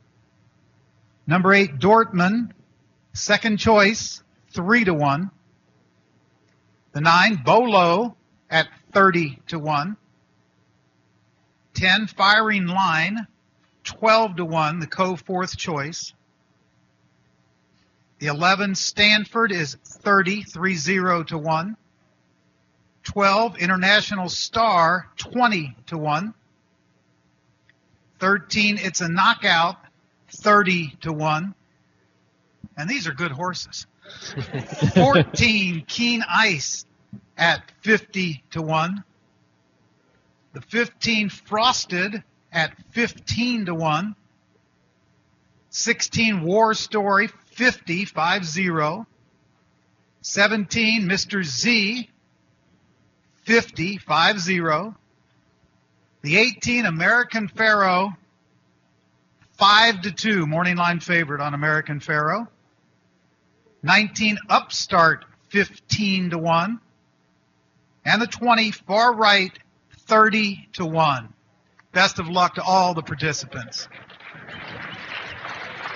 Number eight, Dortmund, second choice, three to one. The nine, Bolo at thirty to one. Ten, Firing Line, twelve to one, the Cove, fourth choice. The eleven, Stanford, is thirty, three zero to one. twelve, International Star, twenty to one. thirteen, It's a Knockout, thirty to one. And these are good horses. fourteen, Keen Ice at fifty to one. The fifteen, Frosted at fifteen to one. sixteen, War Story, fifty, five zero. seventeen, Mister Z, fifty, five zero. The eighteen, American Pharoah, five to two, morning line favorite on American Pharoah. nineteen, Upstart, fifteen to one. And the twenty, Far Right, thirty to one. Best of luck to all the participants.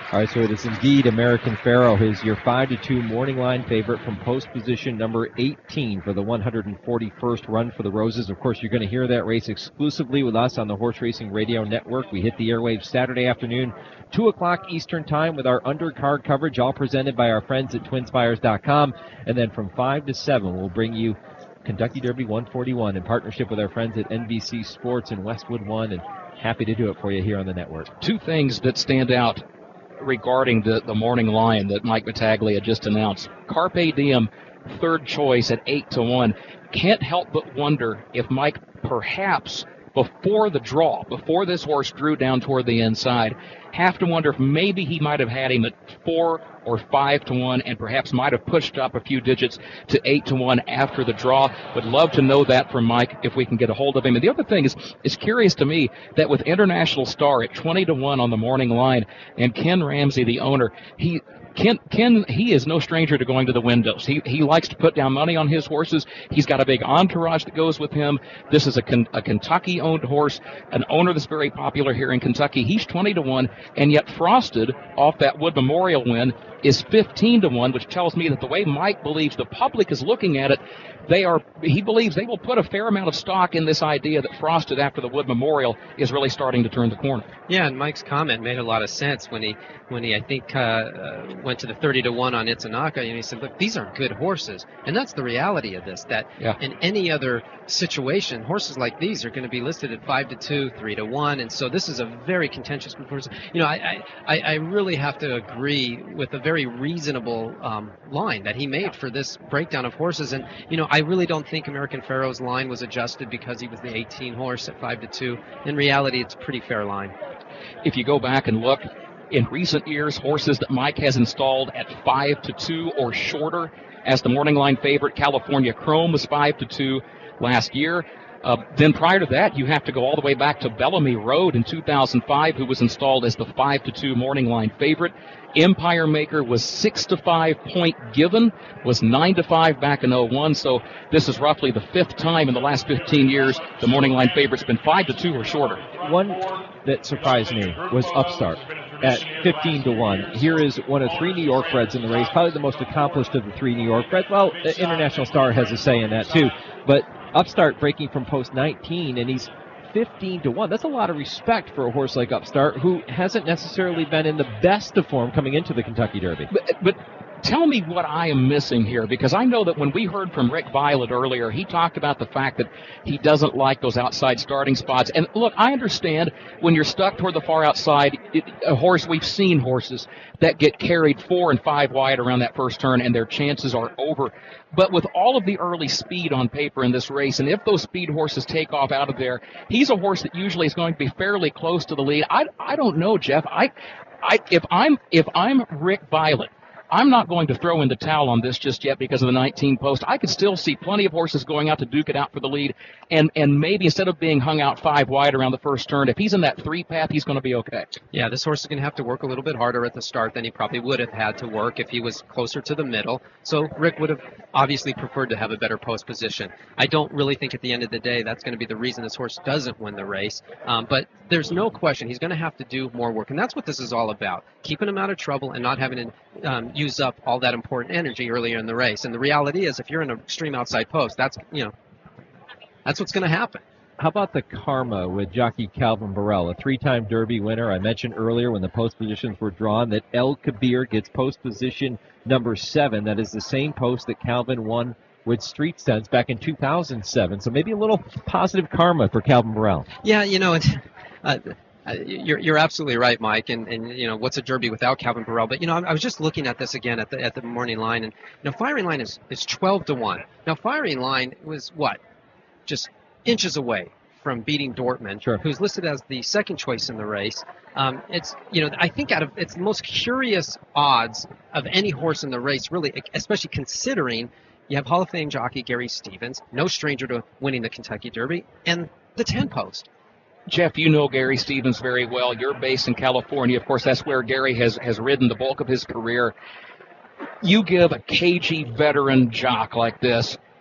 All right, so it is indeed American Pharoah, who's your five to two morning line favorite from post position number eighteen for the one hundred forty-first run for the Roses. Of course, you're going to hear that race exclusively with us on the Horse Racing Radio Network. We hit the airwaves Saturday afternoon, two o'clock Eastern Time with our undercard coverage, all presented by our friends at twin spires dot com. And then from five to seven, we'll bring you Kentucky Derby one forty-one in partnership with our friends at N B C Sports and Westwood One, and happy to do it for you here on the network. Two things that stand out regarding the, the morning line that Mike Battaglia just announced. Carpe Diem, third choice at eight to one. Can't help but wonder if Mike perhaps before the draw, before this horse drew down toward the inside, have to wonder if maybe he might have had him at four or five to one and perhaps might have pushed up a few digits to eight to one after the draw. Would love to know that from Mike if we can get a hold of him. And the other thing is, it's curious to me that with International Star at twenty to one on the morning line and Ken Ramsey, the owner, he Ken, Ken, he is no stranger to going to the windows. He he likes to put down money on his horses. He's got a big entourage that goes with him. This is a, a Kentucky-owned horse, an owner that's very popular here in Kentucky. He's twenty to one, and yet Frosted, off that Wood Memorial win, is fifteen to one, which tells me that the way Mike believes the public is looking at it, they are. He believes they will put a fair amount of stock in this idea that Frosted, after the Wood Memorial, is really starting to turn the corner. Yeah, and Mike's comment made a lot of sense when he, when he I think, uh, uh, went to the thirty to one on Itsunaka, and he said, look, these are good horses. And that's the reality of this, that yeah. in any other situation, horses like these are going to be listed at five to two, three to one, and so this is a very contentious horse. You know, I, I, I really have to agree with a very reasonable um, line that he made for this breakdown of horses. And, you know, I really don't think American Pharoah's line was adjusted because he was the eighteen horse at five to two. In reality, it's a pretty fair line. If you go back and look, in recent years, horses that Mike has installed at five to two or shorter as the morning line favorite, California Chrome was five to two last year. Uh, then prior to that, you have to go all the way back to Bellamy Road in two thousand five, who was installed as the five to two morning line favorite. Empire Maker was six to five. Point Given was nine to five back in oh one. So this is roughly the fifth time in the last fifteen years the morning line favorite's been five to two or shorter. One that surprised me was Upstart at fifteen to one. Here is one of three New York breds in the race, probably the most accomplished of the three New York breds. Well, International Star has a say in that too, but Upstart breaking from post nineteen, and he's fifteen to one. That's a lot of respect for a horse like Upstart, who hasn't necessarily been in the best of form coming into the Kentucky Derby. But, but tell me what I am missing here, because I know that when we heard from Rick Violet earlier, he talked about the fact that he doesn't like those outside starting spots. And look, I understand when you're stuck toward the far outside, it, a horse, we've seen horses that get carried four and five wide around that first turn, and their chances are over. But with all of the early speed on paper in this race, and if those speed horses take off out of there, he's a horse that usually is going to be fairly close to the lead. I, I don't know, Jeff. I, I, if I'm, if I'm Rick Violet, I'm not going to throw in the towel on this just yet because of the nineteen post. I could still see plenty of horses going out to duke it out for the lead, and and maybe instead of being hung out five wide around the first turn, if he's in that three path, he's going to be okay. Yeah, this horse is going to have to work a little bit harder at the start than he probably would have had to work if he was closer to the middle. So Rick would have obviously preferred to have a better post position. I don't really think at the end of the day that's going to be the reason this horse doesn't win the race. Um, but there's no question he's going to have to do more work, and that's what this is all about, keeping him out of trouble and not having to um, use up all that important energy earlier in the race. And the reality is, if you're in an extreme outside post, that's, you know, that's what's going to happen. How about the karma with jockey Calvin Burrell, a three-time Derby winner? I mentioned earlier when the post positions were drawn that El Kabir gets post position number seven. That is the same post that Calvin won with Street Sense back in two thousand seven. So maybe a little positive karma for Calvin Burrell. Yeah, you know, it's, uh, uh, you're you're absolutely right, Mike. And, and you know, what's a Derby without Calvin Burrell? But you know, I, I was just looking at this again at the at the morning line, and you know, Firing Line is is twelve to one. Now, Firing Line was what, just inches away from beating Dortmund, sure, who's listed as the second choice in the race. Um, it's, you know, I think out of it's the most curious odds of any horse in the race, really, especially considering you have Hall of Fame jockey Gary Stevens, no stranger to winning the Kentucky Derby, and the ten post. Jeff, you know Gary Stevens very well. You're based in California. Of course, that's where Gary has, has ridden the bulk of his career. You give a cagey veteran jock like this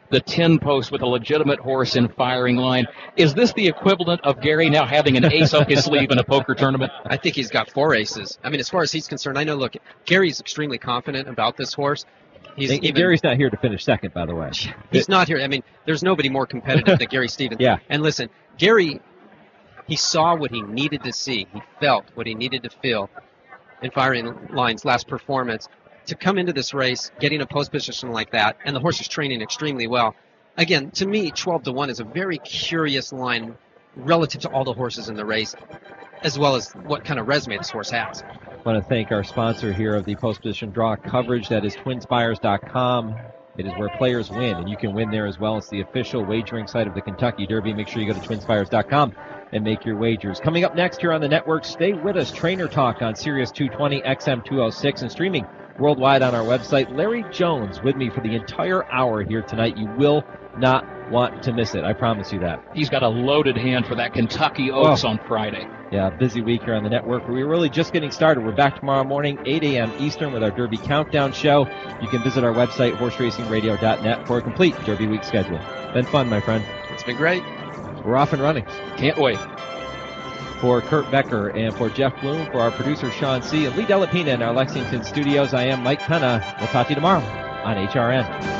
the ten post with a legitimate horse in firing line. Is this the equivalent of Gary now having an ace up his sleeve in a poker tournament? I think he's got four aces. I mean, as far as he's concerned, I know, look, Gary's extremely confident about this horse. He's and, even, Gary's not here to finish second, by the way. He's not here. I mean, there's nobody more competitive than Gary Stevens. Yeah. And listen, Gary, he saw what he needed to see. He felt what he needed to feel in firing line's last performance. To come into this race, getting a post position like that, and the horse is training extremely well. Again, to me, twelve to one is a very curious line relative to all the horses in the race, as well as what kind of resume this horse has. I want to thank our sponsor here of the post position draw coverage. That is twin spires dot com. It is where players win, and you can win there as well. It's the official wagering site of the Kentucky Derby. Make sure you go to twin spires dot com and make your wagers. Coming up next here on the network, stay with us. Trainer Talk on Sirius two twenty, X M two oh six, and streaming worldwide on our website. Larry Jones with me for the entire hour here tonight. You will not want to miss it. I promise you that. He's got a loaded hand for that Kentucky Oaks oh. on Friday. Yeah, busy week here on the network. We're really just getting started. We're back tomorrow morning, eight a.m. Eastern, with our Derby Countdown show. You can visit our website, horse racing radio dot net, for a complete Derby week schedule. Been fun, my friend. It's been great. We're off and running. Can't wait. For Kurt Becker and for Jeff Bloom, for our producer Sean C. and Lee Delapina in our Lexington studios, I am Mike Penna. We'll talk to you tomorrow on H R N.